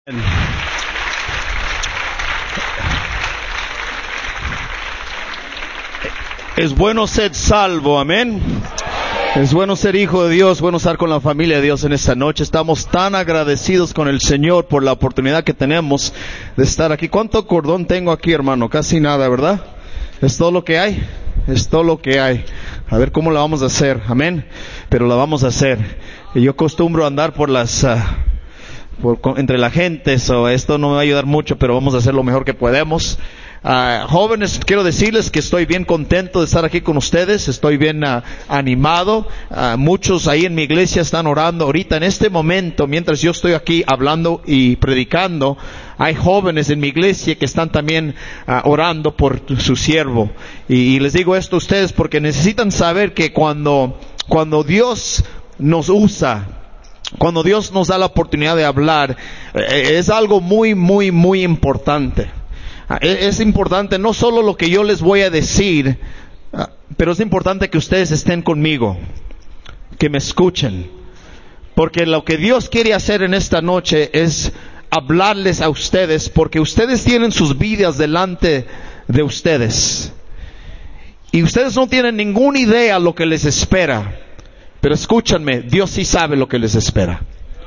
Es bueno ser salvo, amén. Es bueno ser hijo de Dios, bueno estar con la familia de Dios en esta noche. Estamos tan agradecidos con el Señor por la oportunidad que tenemos de estar aquí. ¿Cuánto cordón tengo aquí, hermano? Casi nada, ¿verdad? ¿Es todo lo que hay? Es todo lo que hay. A ver cómo la vamos a hacer, amén. Pero la vamos a hacer. Y yo acostumbro a andar por las... entre la gente, esto no me va a ayudar mucho, pero vamos a hacer lo mejor que podemos. Jóvenes, quiero decirles que estoy bien contento de estar aquí con ustedes, estoy bien animado. Muchos ahí en mi iglesia están orando ahorita en este momento, mientras yo estoy aquí hablando y predicando. Hay jóvenes en mi iglesia que están también orando por su siervo. Y les digo esto a ustedes porque necesitan saber que cuando Dios nos usa, cuando Dios nos da la oportunidad de hablar, es algo muy, muy, muy importante. Es importante no solo lo que yo les voy a decir, pero es importante que ustedes estén conmigo, que me escuchen. Porque lo que Dios quiere hacer en esta noche es hablarles a ustedes, porque ustedes tienen sus vidas delante de ustedes. Y ustedes no tienen ninguna idea lo que les espera. Pero escúchanme, Dios sí sabe lo que les espera.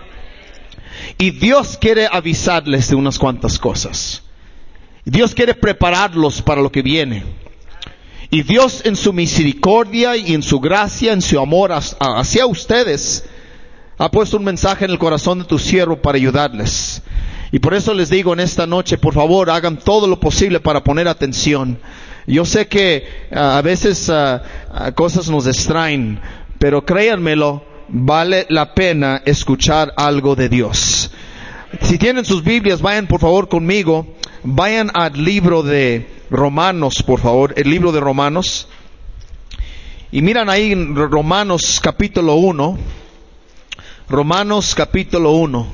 Y Dios quiere avisarles de unas cuantas cosas. Dios quiere prepararlos para lo que viene. Y Dios en su misericordia y en su gracia, en su amor hacia ustedes, ha puesto un mensaje en el corazón de tu siervo para ayudarles. Y por eso les digo en esta noche, por favor, hagan todo lo posible para poner atención. Yo sé que a veces cosas nos distraen, pero créanmelo, vale la pena escuchar algo de Dios. Si tienen sus Biblias, vayan por favor conmigo. Vayan al libro de Romanos, por favor, el libro de Romanos. Y miran ahí en Romanos capítulo 1. Romanos capítulo 1.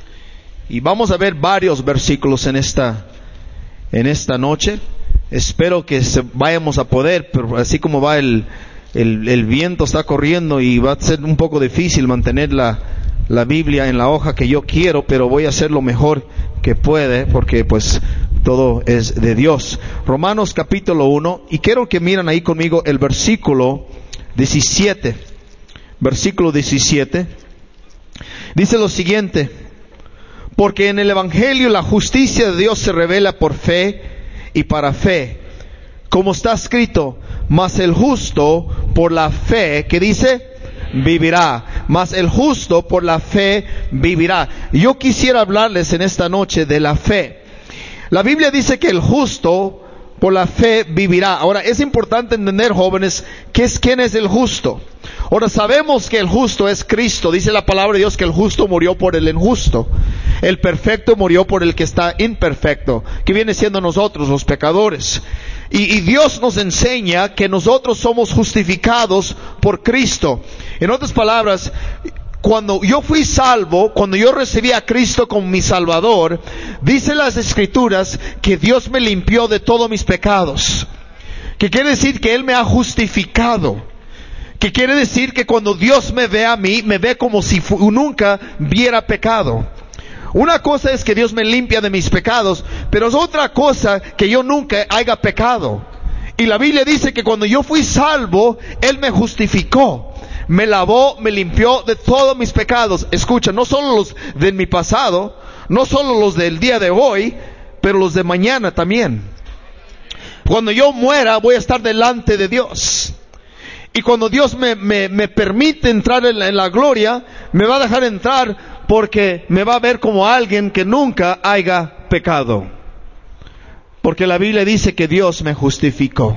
Y vamos a ver varios versículos en esta noche. Espero que vayamos a poder, pero así como va el viento está corriendo y va a ser un poco difícil mantener la Biblia en la hoja que yo quiero, pero voy a hacer lo mejor que puede, porque pues todo es de Dios. Romanos capítulo 1, y quiero que miren ahí conmigo el versículo 17. Versículo 17. Dice lo siguiente: porque en el Evangelio la justicia de Dios se revela por fe y para fe, como está escrito, mas el justo por la fe, ¿qué dice? Vivirá. Mas el justo por la fe vivirá. Yo quisiera hablarles en esta noche de la fe. La Biblia dice que el justo por la fe vivirá. Ahora es importante entender, jóvenes, quién es el justo. Ahora sabemos que el justo es Cristo. Dice la palabra de Dios que el justo murió por el injusto. El perfecto murió por el que está imperfecto, que viene siendo nosotros los pecadores. Y Dios nos enseña que nosotros somos justificados por Cristo. En otras palabras, cuando yo fui salvo, cuando yo recibí a Cristo como mi Salvador, dice las Escrituras que Dios me limpió de todos mis pecados. Que quiere decir que Él me ha justificado. Que quiere decir que cuando Dios me ve a mí, me ve como si nunca hubiera pecado. Una cosa es que Dios me limpia de mis pecados, pero es otra cosa que yo nunca haya pecado. Y la Biblia dice que cuando yo fui salvo, Él me justificó, me lavó, me limpió de todos mis pecados. Escucha, no solo los de mi pasado, no solo los del día de hoy, pero los de mañana también. Cuando yo muera, voy a estar delante de Dios. Y cuando Dios me permite entrar en la gloria, me va a dejar entrar porque me va a ver como alguien que nunca haya pecado. Porque la Biblia dice que Dios me justificó.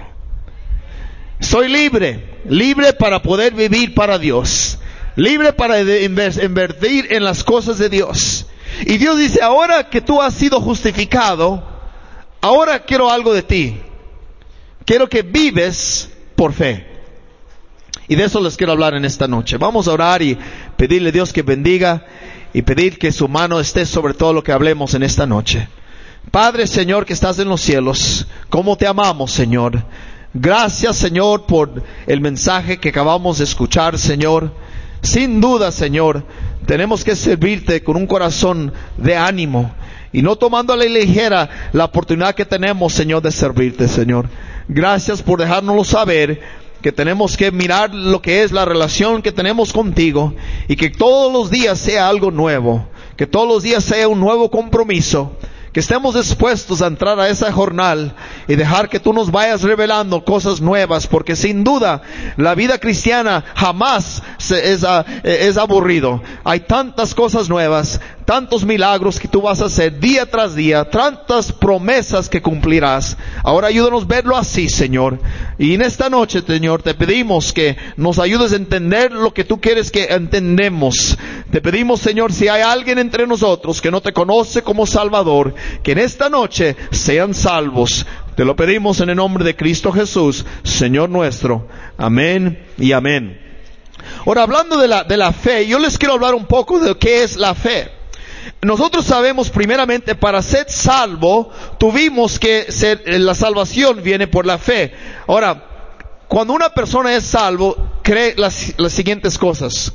Soy libre para poder vivir para Dios. Libre para invertir en las cosas de Dios. Y Dios dice, ahora que tú has sido justificado, ahora quiero algo de ti. Quiero que vives por fe. Y de eso les quiero hablar en esta noche. Vamos a orar y pedirle a Dios que bendiga y pedir que su mano esté sobre todo lo que hablemos en esta noche. Padre, Señor, que estás en los cielos, cómo te amamos, Señor. Gracias, Señor, por el mensaje que acabamos de escuchar, Señor. Sin duda, Señor, tenemos que servirte con un corazón de ánimo y no tomando a la ligera la oportunidad que tenemos, Señor, de servirte, Señor. Gracias por dejárnoslo saber, que tenemos que mirar lo que es la relación que tenemos contigo y que todos los días sea algo nuevo, que todos los días sea un nuevo compromiso, que estemos dispuestos a entrar a esa jornada y dejar que tú nos vayas revelando cosas nuevas, porque sin duda la vida cristiana jamás es aburrido. Hay tantas cosas nuevas, tantos milagros que tú vas a hacer día tras día, tantas promesas que cumplirás. Ahora ayúdanos a verlo así, Señor. Y en esta noche, Señor, te pedimos que nos ayudes a entender lo que tú quieres que entendemos. Te pedimos, Señor, si hay alguien entre nosotros que no te conoce como Salvador, que en esta noche sean salvos. Te lo pedimos en el nombre de Cristo Jesús, Señor nuestro. Amén y amén. Ahora, hablando de la fe, yo les quiero hablar un poco de qué es la fe. Nosotros sabemos primeramente, para ser salvo, la salvación viene por la fe. Ahora, cuando una persona es salvo, cree las siguientes cosas.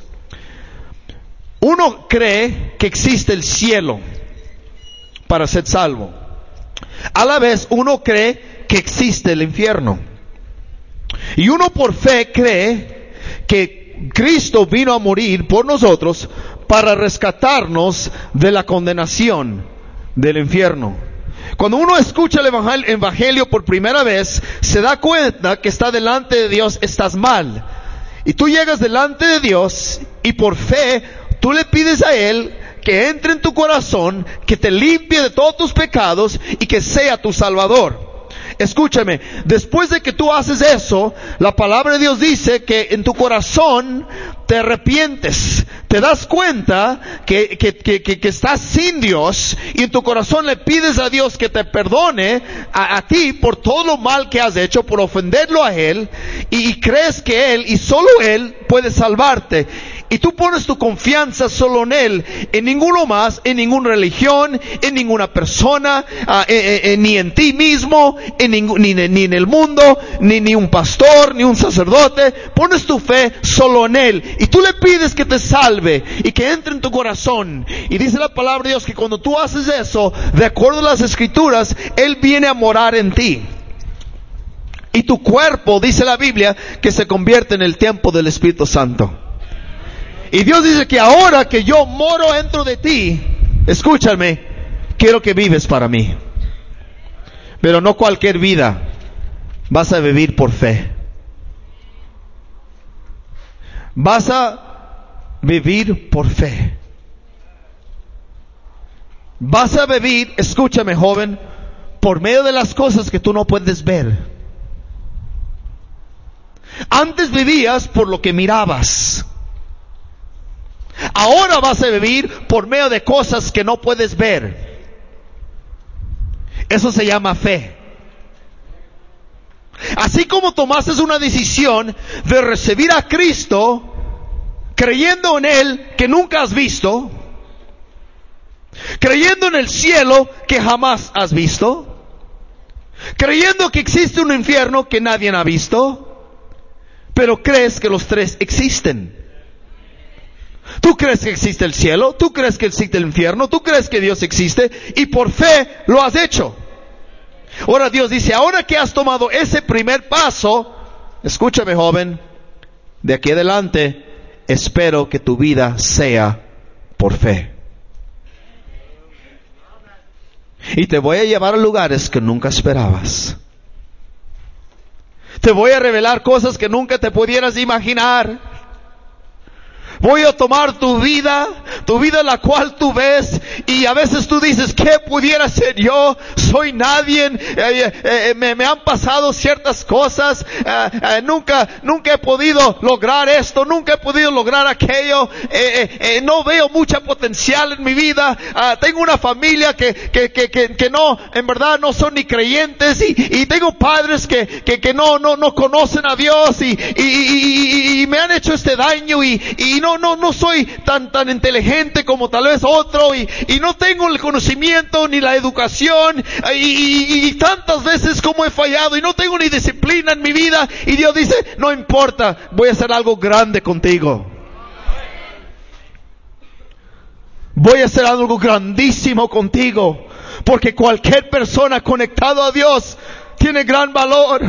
Uno cree que existe el cielo para ser salvo. A la vez, uno cree que existe el infierno. Y uno por fe cree que Cristo vino a morir por nosotros para rescatarnos de la condenación del infierno. Cuando uno escucha el evangelio por primera vez, se da cuenta que está delante de Dios, estás mal. Y tú llegas delante de Dios y por fe tú le pides a Él que entre en tu corazón, que te limpie de todos tus pecados y que sea tu Salvador. Escúchame, después de que tú haces eso, la palabra de Dios dice que en tu corazón te arrepientes, te das cuenta que estás sin Dios y en tu corazón le pides a Dios que te perdone a ti por todo lo mal que has hecho, por ofenderlo a Él, y crees que Él y solo Él puede salvarte. Y tú pones tu confianza solo en Él, en ninguno más, en ninguna religión, en ninguna persona, ni en ti mismo, ni en el mundo, ni un pastor, ni un sacerdote. Pones tu fe solo en Él. Y tú le pides que te salve y que entre en tu corazón. Y dice la palabra de Dios que cuando tú haces eso, de acuerdo a las Escrituras, Él viene a morar en ti. Y tu cuerpo, dice la Biblia, que se convierte en el templo del Espíritu Santo. Y Dios dice que ahora que yo moro dentro de ti, escúchame, quiero que vives para mí. Pero no cualquier vida, vas a vivir por fe. Vas a vivir por fe. Vas a vivir, escúchame joven, por medio de las cosas que tú no puedes ver. Antes vivías por lo que mirabas. Ahora vas a vivir por medio de cosas que no puedes ver. Eso se llama fe. Así como tomaste una decisión de recibir a Cristo, creyendo en Él que nunca has visto, creyendo en el cielo que jamás has visto, creyendo que existe un infierno que nadie ha visto, pero crees que los tres existen. Tú crees que existe el cielo, tú crees que existe el infierno, tú crees que Dios existe y por fe lo has hecho. Ahora Dios dice, ahora que has tomado ese primer paso, escúchame joven, de aquí adelante espero que tu vida sea por fe. Y te voy a llevar a lugares que nunca esperabas. Te voy a revelar cosas que nunca te pudieras imaginar. Voy a tomar tu vida la cual tú ves y a veces tú dices, ¿qué pudiera ser yo? Soy nadie, me han pasado ciertas cosas, nunca he podido lograr esto, nunca he podido lograr aquello, no veo mucha potencial en mi vida, tengo una familia que no, en verdad no son ni creyentes y tengo padres que no conocen a Dios y me han hecho este daño y no soy tan inteligente como tal vez otro y no tengo el conocimiento ni la educación y tantas veces como he fallado y no tengo ni disciplina en mi vida y Dios dice, no importa, voy a hacer algo grande contigo. voy a hacer algo grandísimo contigo. Porque cualquier persona conectada a Dios tiene gran valor.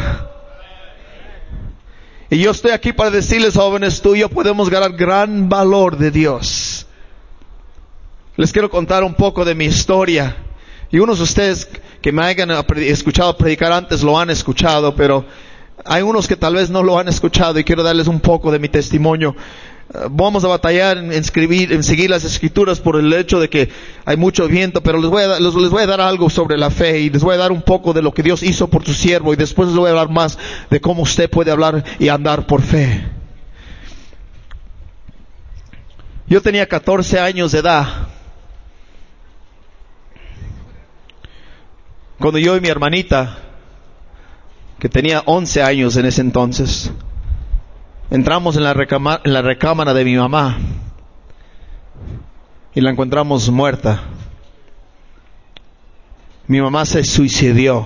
Y yo estoy aquí para decirles, jóvenes, tú y yo podemos ganar gran valor de Dios. Les quiero contar un poco de mi historia. Y unos de ustedes que me hayan escuchado predicar antes lo han escuchado, pero hay unos que tal vez no lo han escuchado y quiero darles un poco de mi testimonio. Vamos a batallar en seguir las escrituras por el hecho de que hay mucho viento, pero les voy a dar algo sobre la fe y les voy a dar un poco de lo que Dios hizo por tu siervo y después les voy a hablar más de cómo usted puede hablar y andar por fe. Yo tenía 14 años de edad cuando yo y mi hermanita, que tenía 11 años en ese entonces, entramos en la recámara de mi mamá y la encontramos muerta. Mi mamá se suicidó.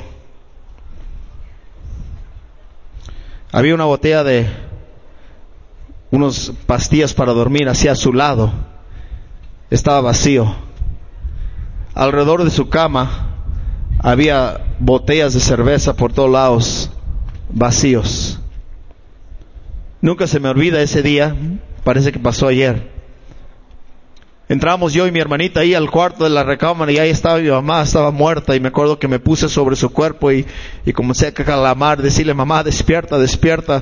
Había una botella de unas pastillas para dormir hacia su lado. Estaba vacío. Alrededor de su cama había botellas de cerveza por todos lados, vacíos. Nunca se me olvida ese día, parece que pasó ayer. Entramos yo y mi hermanita ahí al cuarto de la recámara y ahí estaba mi mamá, estaba muerta, y me acuerdo que me puse sobre su cuerpo y comencé a clamar, decirle, mamá, despierta, despierta.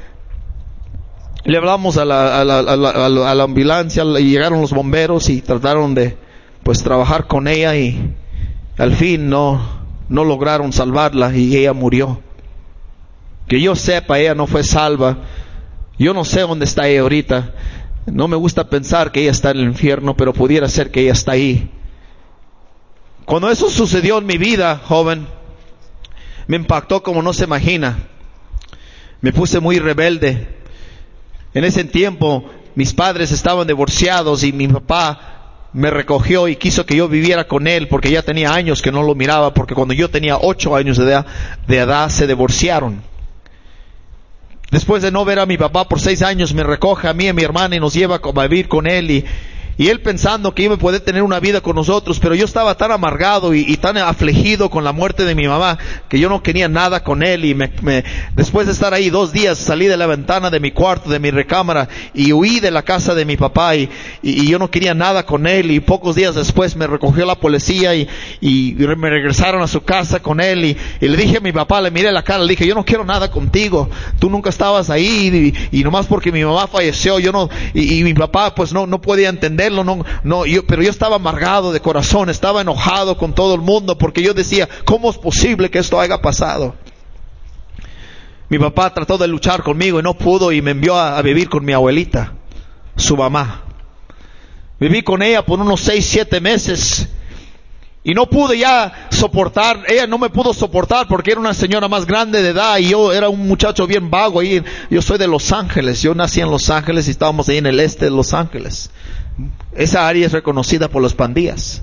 Le hablamos a la ambulancia y llegaron los bomberos y trataron de trabajar con ella y al fin no lograron salvarla y ella murió. Que yo sepa, ella no fue salva. Yo no sé dónde está ella ahorita. No me gusta pensar que ella está en el infierno, pero pudiera ser que ella está ahí. Cuando eso sucedió en mi vida, joven, me impactó como no se imagina. Me puse muy rebelde. En ese tiempo, mis padres estaban divorciados y mi papá me recogió y quiso que yo viviera con él porque ya tenía años que no lo miraba, porque cuando yo tenía 8 años de edad se divorciaron. Después de no ver a mi papá por 6 años, me recoge a mí y a mi hermana y nos lleva a vivir con él. Y él pensando que iba a poder tener una vida con nosotros, pero yo estaba tan amargado y tan afligido con la muerte de mi mamá que yo no quería nada con él. Y después de estar ahí 2 días, salí de la ventana de mi cuarto, de mi recámara, y huí de la casa de mi papá y yo no quería nada con él. Y pocos días después me recogió la policía y me regresaron a su casa con él y le dije a mi papá, le miré la cara, le dije, yo no quiero nada contigo, tú nunca estabas ahí y nomás porque mi mamá falleció, yo no, y mi papá pues no podía entender. Pero yo estaba amargado de corazón, estaba enojado con todo el mundo porque yo decía, ¿cómo es posible que esto haya pasado? Mi papá trató de luchar conmigo y no pudo y me envió a vivir con mi abuelita, su mamá. Viví con ella por unos 6-7 meses y no pude ya soportar, ella no me pudo soportar porque era una señora más grande de edad y yo era un muchacho bien vago. Yo soy de Los Ángeles, yo nací en Los Ángeles y estábamos ahí en el este de Los Ángeles. Esa área es reconocida por las pandillas.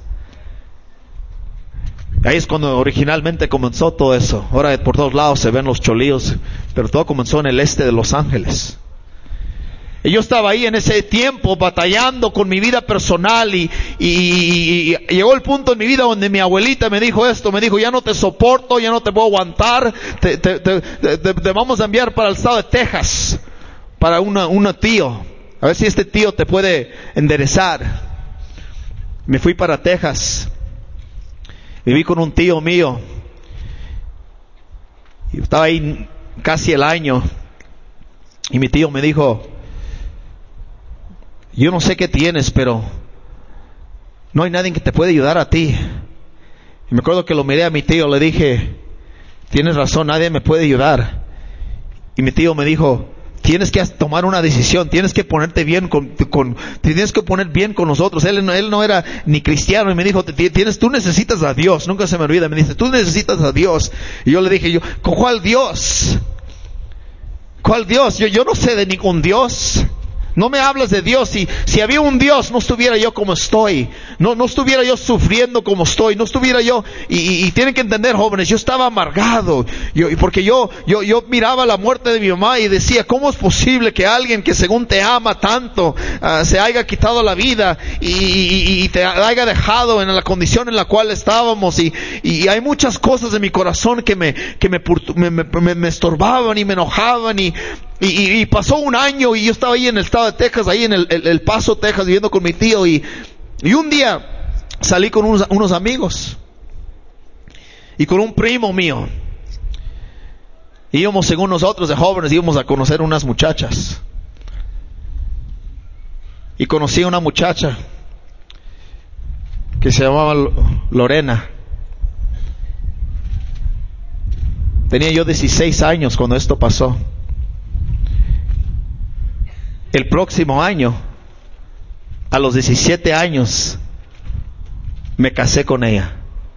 Ahí es cuando originalmente comenzó todo eso. Ahora por todos lados se ven los cholíos, pero todo comenzó en el este de Los Ángeles. Y yo estaba ahí en ese tiempo batallando con mi vida personal y llegó el punto en mi vida donde mi abuelita me dijo esto, me dijo, ya no te soporto, ya no te puedo aguantar, te vamos a enviar para el estado de Texas, para un tío. A ver si este tío te puede enderezar. Me fui para Texas. Viví con un tío mío. Y estaba ahí casi el año. Y mi tío me dijo, yo no sé qué tienes, pero no hay nadie que te puede ayudar a ti. Y me acuerdo que lo miré a mi tío, le dije, tienes razón, nadie me puede ayudar. Y mi tío me dijo, tienes que tomar una decisión, tienes que ponerte bien tienes que poner bien con nosotros. Él no era ni cristiano y me dijo, tú necesitas a Dios. Nunca se me olvida, me dice, tú necesitas a Dios. Y yo le dije, ¿cuál Dios? ¿Cuál Dios? Yo no sé de ningún Dios. No me hablas de Dios. Si había un Dios, no estuviera yo como estoy. No estuviera yo sufriendo como estoy. No estuviera yo. Y tienen que entender, jóvenes, yo estaba amargado. Porque yo miraba la muerte de mi mamá y decía, ¿cómo es posible que alguien que según te ama tanto, se haya quitado la vida y te haya dejado en la condición en la cual estábamos? Y hay muchas cosas en mi corazón que me estorbaban y me enojaban y pasó un año y yo estaba ahí en el estado de Texas, ahí en el Paso, Texas, viviendo con mi tío y un día salí con unos amigos y con un primo mío. Íbamos, según nosotros de jóvenes, íbamos a conocer unas muchachas. Y conocí a una muchacha que se llamaba Lorena. Tenía yo 16 años cuando esto pasó. El próximo año, a los 17 años, me casé con ella.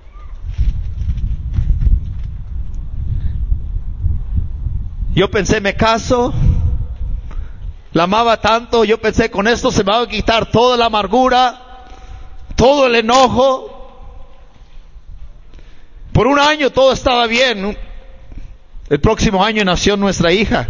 Yo pensé, me caso, la amaba tanto, yo pensé, con esto se me va a quitar toda la amargura, todo el enojo. Por un año todo estaba bien. El próximo año nació nuestra hija.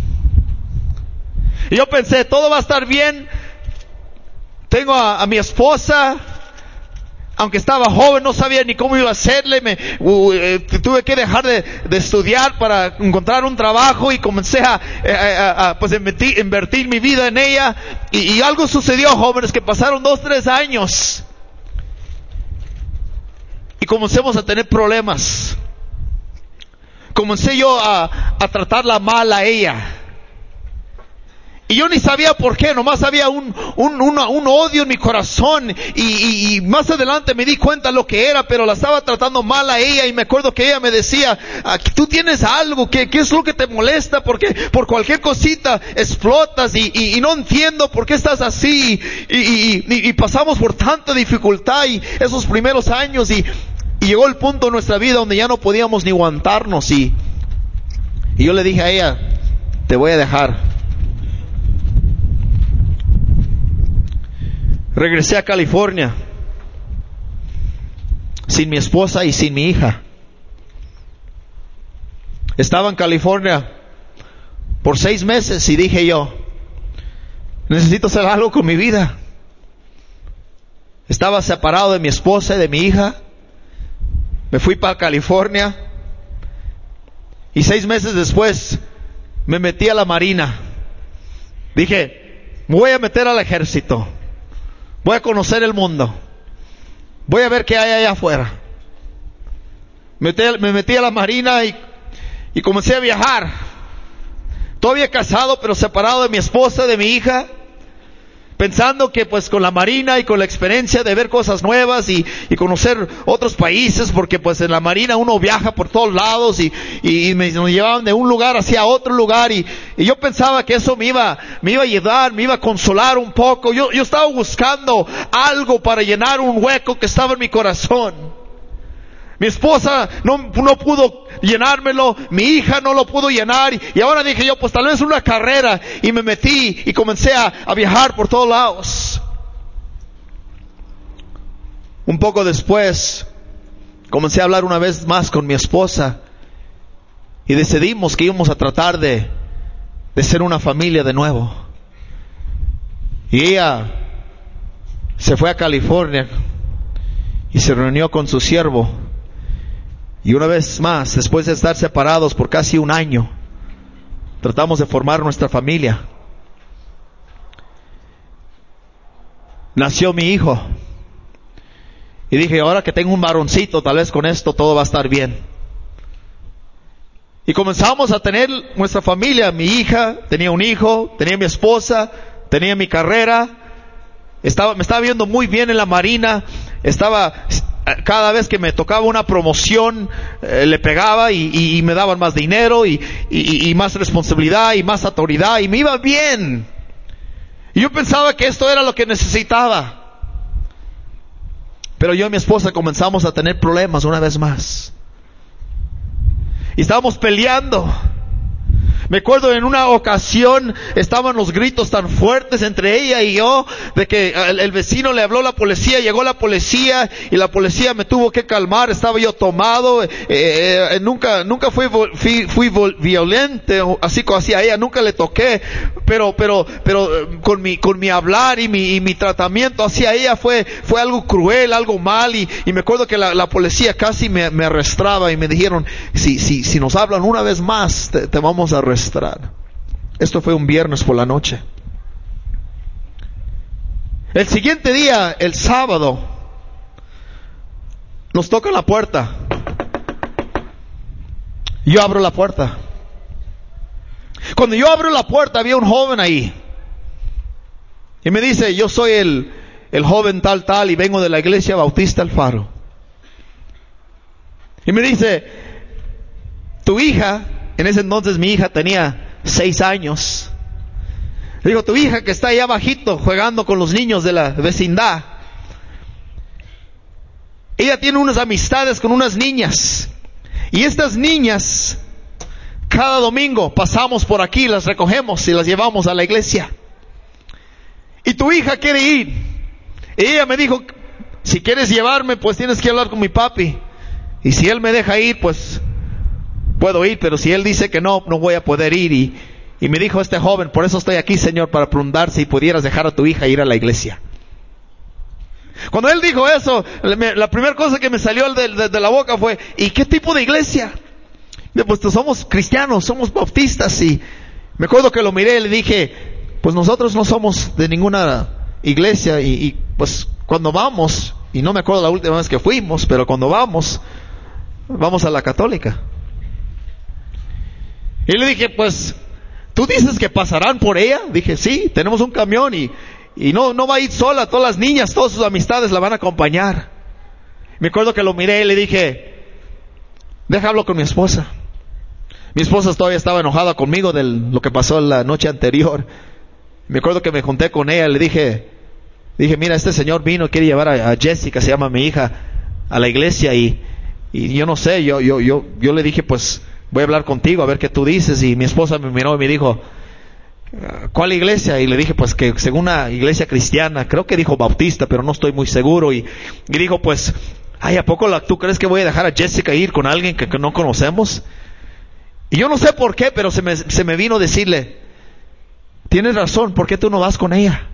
Y yo pensé, todo va a estar bien. Tengo a mi esposa. Aunque estaba joven, no sabía ni cómo iba a hacerle. Tuve que dejar de estudiar para encontrar un trabajo y comencé a invertir mi vida en ella. Y algo sucedió, jóvenes, que pasaron 2-3 años. Y comencemos a tener problemas. Comencé yo a tratarla mal a ella. Y yo ni sabía por qué, nomás había un odio en mi corazón y más adelante me di cuenta lo que era, pero la estaba tratando mal a ella y me acuerdo que ella me decía, tú tienes algo, ¿qué es lo que te molesta? Porque por cualquier cosita explotas y no entiendo por qué estás así y pasamos por tanta dificultad y esos primeros años y llegó el punto en nuestra vida donde ya no podíamos ni aguantarnos y yo le dije a ella, te voy a dejar. Regresé a California sin mi esposa y sin mi hija. Estaba en California por 6 meses y dije yo, necesito hacer algo con mi vida. Estaba separado de mi esposa y de mi hija. Me fui para California y 6 meses después me metí a la Marina. Dije, me voy a meter al ejército. Voy a conocer el mundo. Voy a ver qué hay allá afuera. Me metí a la Marina y comencé a viajar. Todavía casado, pero separado de mi esposa, de mi hija. Pensando que pues con la Marina y con la experiencia de ver cosas nuevas y conocer otros países, porque pues en la Marina uno viaja por todos lados y nos llevaban de un lugar hacia otro lugar y yo pensaba que eso me iba a ayudar, me iba a consolar un poco. Yo estaba buscando algo para llenar un hueco que estaba en mi corazón. Mi esposa no pudo llenármelo, mi hija no lo pudo llenar y ahora dije yo, pues tal vez una carrera y me metí y comencé a viajar por todos lados. Un poco después comencé a hablar una vez más con mi esposa y decidimos que íbamos a tratar de ser una familia de nuevo. Y ella se fue a California y se reunió con su siervo. Y una vez más, después de estar separados por casi un año, tratamos de formar nuestra familia. Nació mi hijo. Y dije, ahora que tengo un varoncito, tal vez con esto todo va a estar bien. Y comenzamos a tener nuestra familia. Mi hija tenía un hijo, tenía mi esposa, tenía mi carrera. Me estaba viendo muy bien en la Marina. Cada vez que me tocaba una promoción, le pegaba y me daban más dinero y más responsabilidad y más autoridad y me iba bien. Y yo pensaba que esto era lo que necesitaba. Pero yo y mi esposa comenzamos a tener problemas una vez más. Y estábamos peleando. Me acuerdo en una ocasión estaban los gritos tan fuertes entre ella y yo, de que el vecino le habló a la policía, llegó la policía y la policía me tuvo que calmar, estaba yo tomado, nunca fui violente, así como hacia ella, nunca le toqué, pero con mi hablar y mi tratamiento hacia ella fue algo cruel, algo mal, y me acuerdo que la policía casi me arrestaba y me dijeron, si nos hablan una vez más, te vamos a arrestar. Esto fue un viernes por la noche. El siguiente día, el sábado, nos tocan la puerta. Yo abro la puerta. Cuando yo abro la puerta, había un joven ahí. Y me dice, yo soy el joven tal y vengo de la iglesia Bautista El Faro. Y me dice, tu hija, en ese entonces mi hija tenía 6 años. Le digo, tu hija que está allá abajito jugando con los niños de la vecindad, ella tiene unas amistades con unas niñas. Y estas niñas, cada domingo pasamos por aquí, las recogemos y las llevamos a la iglesia. Y tu hija quiere ir. Y ella me dijo, si quieres llevarme, pues tienes que hablar con mi papi. Y si él me deja ir, pues puedo ir, pero si él dice que no voy a poder ir. Y me dijo este joven, por eso estoy aquí, Señor, para preguntar si pudieras dejar a tu hija ir a la iglesia. Cuando él dijo eso, la primera cosa que me salió de la boca fue, ¿y qué tipo de iglesia? Pues somos cristianos, somos bautistas. Y me acuerdo que lo miré y le dije, pues nosotros no somos de ninguna iglesia. Y pues cuando vamos, y no me acuerdo la última vez que fuimos, pero cuando vamos a la católica. Y le dije, pues, ¿tú dices que pasarán por ella? Dije, sí, tenemos un camión y no va a ir sola, todas las niñas, todas sus amistades la van a acompañar. Me acuerdo que lo miré y le dije, deja hablo con mi esposa. Mi esposa todavía estaba enojada conmigo de lo que pasó la noche anterior. Me acuerdo que me junté con ella, le dije, mira, este señor vino, quiere llevar a Jessica, se llama mi hija, a la iglesia y yo no sé, yo le dije, pues, voy a hablar contigo a ver qué tú dices. Y mi esposa me miró y me dijo, ¿cuál iglesia? Y le dije, pues que según una iglesia cristiana, creo que dijo bautista, pero no estoy muy seguro. Y dijo, pues, ay, ¿a poco tú crees que voy a dejar a Jessica ir con alguien que no conocemos? Y yo no sé por qué, pero se me vino a decirle, tienes razón, ¿por qué tú no vas con ella?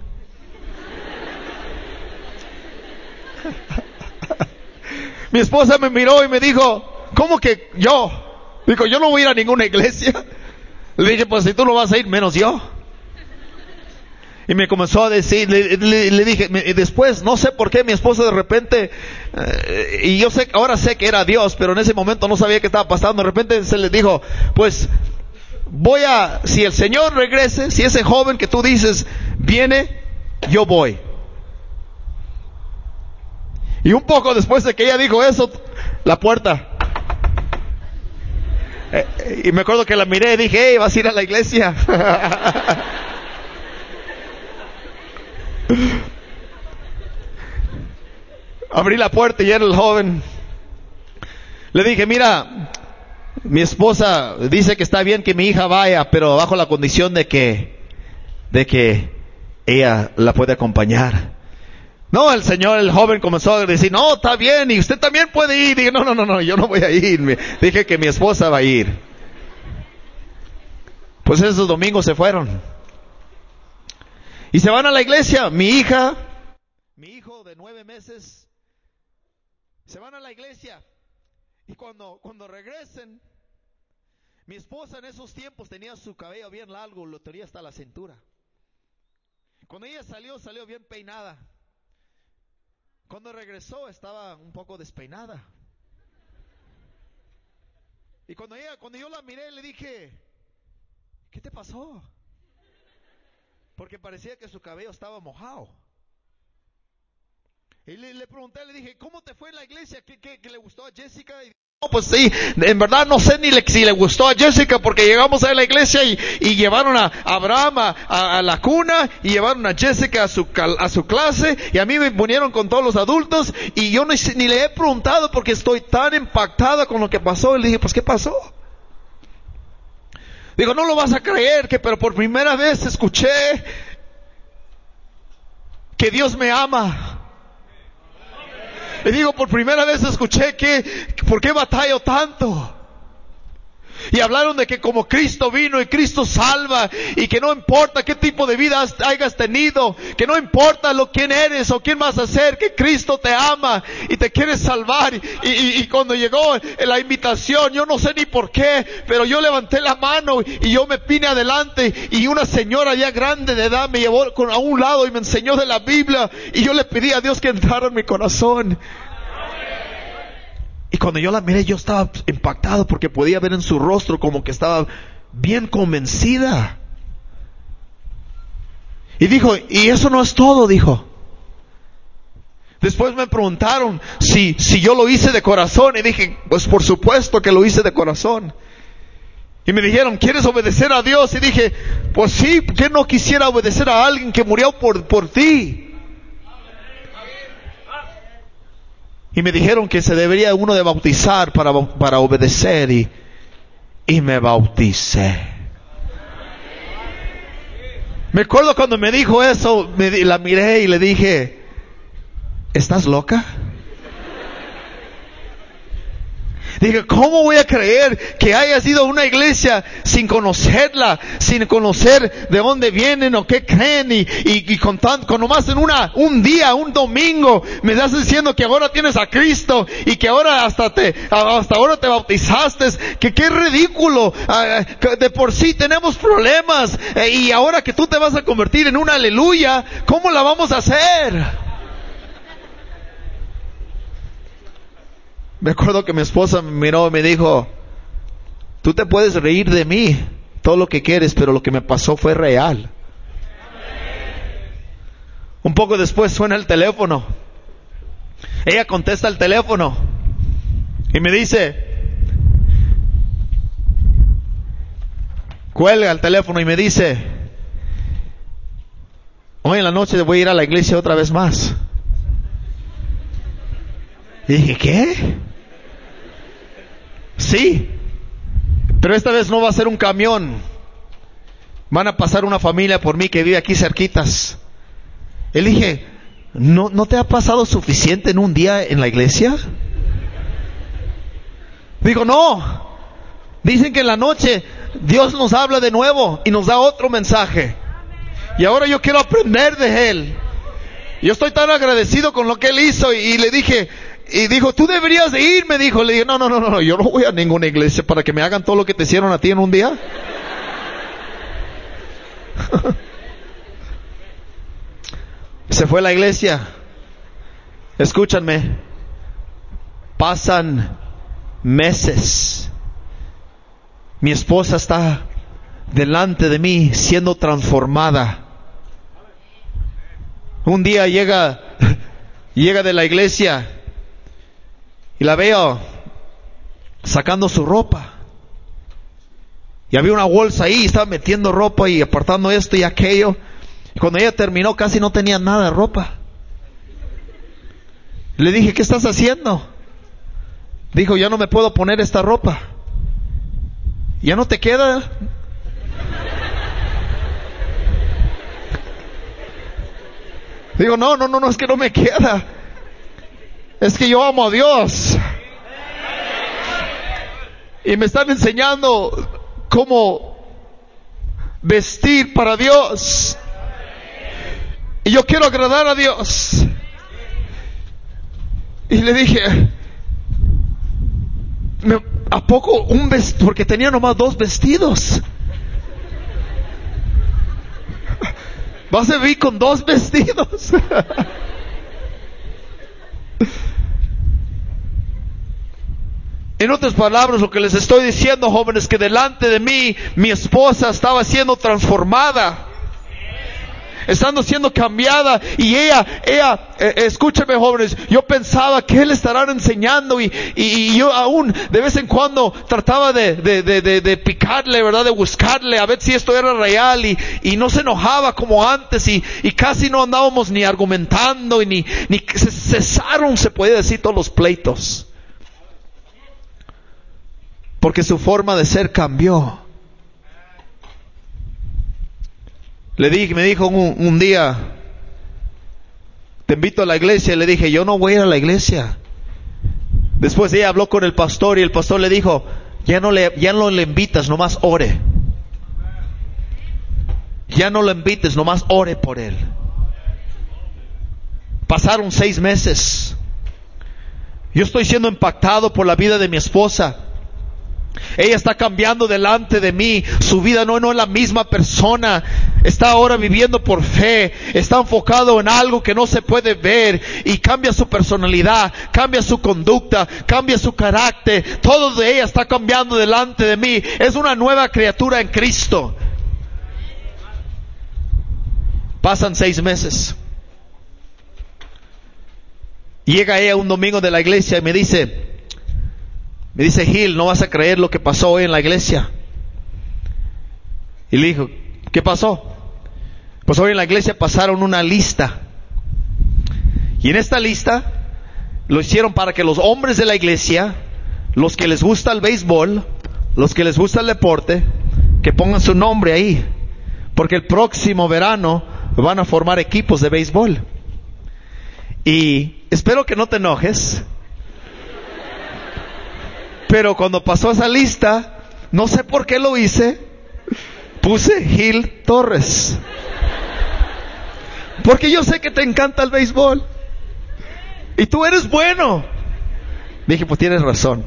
Mi esposa me miró y me dijo, ¿cómo que yo? Dijo, yo no voy a ir a ninguna iglesia. Le dije, pues si tú no vas a ir, menos yo. Y me comenzó a decir, le dije, después, no sé por qué mi esposa de repente, y ahora sé que era Dios, pero en ese momento no sabía qué estaba pasando. De repente se le dijo, pues si el Señor regrese, si ese joven que tú dices viene, yo voy. Y un poco después de que ella dijo eso, la puerta. Y me acuerdo que la miré y dije, hey, ¿vas a ir a la iglesia? Abrí la puerta y era el joven. Le dije, mira, mi esposa dice que está bien que mi hija vaya, pero bajo la condición de que ella la puede acompañar. No, el joven comenzó a decir, no, está bien, y usted también puede ir. Dije, no, yo no voy a ir. Dije que mi esposa va a ir. Pues esos domingos se fueron. Y se van a la iglesia. Mi hijo de 9 meses, se van a la iglesia. Y cuando regresen, mi esposa en esos tiempos tenía su cabello bien largo, lo tenía hasta la cintura. Cuando ella salió bien peinada. Cuando regresó estaba un poco despeinada. Y cuando yo la miré le dije, ¿qué te pasó? Porque parecía que su cabello estaba mojado. Y le pregunté, le dije, ¿cómo te fue en la iglesia? ¿Qué le gustó a Jessica? Y no, pues sí, en verdad no sé si le gustó a Jessica, porque llegamos a la iglesia y llevaron a Abraham a la cuna, y llevaron a Jessica a su clase, y a mí me unieron con todos los adultos, y yo ni le he preguntado porque estoy tan impactada con lo que pasó. Y le dije, pues ¿qué pasó? Digo, no lo vas a creer, pero por primera vez escuché que Dios me ama. Y digo, por primera vez escuché ¿por qué batallo tanto? Y hablaron de que como Cristo vino y Cristo salva, y que no importa qué tipo de vida hayas tenido, que no importa quién eres o quién vas a ser, que Cristo te ama y te quiere salvar. Y cuando llegó la invitación, yo no sé ni por qué, pero yo levanté la mano y yo me vine adelante, y una señora ya grande de edad me llevó a un lado y me enseñó de la Biblia, y yo le pedí a Dios que entrara en mi corazón. Y cuando yo la miré, yo estaba impactado porque podía ver en su rostro como que estaba bien convencida. Y dijo, y eso no es todo, dijo. Después me preguntaron si yo lo hice de corazón, y dije, pues por supuesto que lo hice de corazón. Y me dijeron, ¿quieres obedecer a Dios? Y dije, pues sí, ¿qué no quisiera obedecer a alguien que murió por ti? Y me dijeron que se debería uno de bautizar para obedecer, y me bauticé. Me acuerdo cuando me dijo eso, la miré y le dije, ¿estás loca? Dije, ¿cómo voy a creer que hayas ido a una iglesia sin conocerla, sin conocer de dónde vienen o qué creen, y con nomás en un día, un domingo, me estás diciendo que ahora tienes a Cristo y que ahora hasta ahora te bautizaste? Que qué ridículo. De por sí tenemos problemas, y ahora que tú te vas a convertir en una aleluya, ¿cómo la vamos a hacer? Me acuerdo que mi esposa me miró y me dijo, tú te puedes reír de mí todo lo que quieres, pero lo que me pasó fue real. Un poco después suena el teléfono. Ella contesta el teléfono y me dice, cuelga el teléfono y me dice, hoy en la noche voy a ir a la iglesia otra vez más. Y dije, ¿qué? Sí, pero esta vez no va a ser un camión. Van a pasar una familia por mí que vive aquí cerquitas. Y le dije, ¿no te ha pasado suficiente en un día en la iglesia? Digo, no. Dicen que en la noche Dios nos habla de nuevo y nos da otro mensaje. Y ahora yo quiero aprender de Él. Yo estoy tan agradecido con lo que Él hizo, y le dije, y dijo, tú deberías de ir, me dijo. Le dije, no, yo no voy a ninguna iglesia para que me hagan todo lo que te hicieron a ti en un día. Se fue a la iglesia. Escúchanme. Pasan meses. Mi esposa está delante de mí siendo transformada. Un día llega de la iglesia y la veo sacando su ropa. Y había una bolsa ahí, estaba metiendo ropa y apartando esto y aquello. Y cuando ella terminó, casi no tenía nada de ropa. Le dije, ¿qué estás haciendo? Dijo, ya no me puedo poner esta ropa. ¿Ya no te queda? Digo, no, es que no me queda. Es que yo amo a Dios. Y me están enseñando cómo vestir para Dios. Y yo quiero agradar a Dios. Y le dije, ¿a poco un vestido? Porque tenía nomás 2 vestidos. Vas a vivir con 2 vestidos. En otras palabras, lo que les estoy diciendo, jóvenes, que delante de mí, mi esposa estaba siendo transformada, estando siendo cambiada, y ella, escúcheme, jóvenes, yo pensaba que él estarán enseñando, y yo aún de vez en cuando trataba de picarle, ¿verdad? De buscarle a ver si esto era real, y no se enojaba como antes, y casi no andábamos ni argumentando, ni cesaron, se puede decir, todos los pleitos. Porque su forma de ser cambió. me dijo un día, te invito a la iglesia. Y le dije, yo no voy a ir a la iglesia. Después ella habló con el pastor y el pastor le dijo, ya no le invitas, nomás ore. Ya no lo invites, nomás ore por él. Pasaron 6 meses. Yo estoy siendo impactado por la vida de mi esposa. Ella está cambiando delante de mí. Su vida no es la misma persona. Está ahora viviendo por fe. Está enfocado en algo que no se puede ver. Y cambia su personalidad, cambia su conducta, cambia su carácter. Todo de ella está cambiando delante de mí. Es una nueva criatura en Cristo. Pasan 6 meses. Llega ella un domingo de la iglesia y me dice, Gil, no vas a creer lo que pasó hoy en la iglesia. Y le dijo, ¿qué pasó? Pues hoy en la iglesia pasaron una lista. Y en esta lista lo hicieron para que los hombres de la iglesia, los que les gusta el béisbol, los que les gusta el deporte, que pongan su nombre ahí. Porque el próximo verano van a formar equipos de béisbol. Y espero que no te enojes, pero cuando pasó esa lista, no sé por qué lo hice, puse Gil Torres. Porque yo sé que te encanta el béisbol. Y tú eres bueno. Dije, pues tienes razón.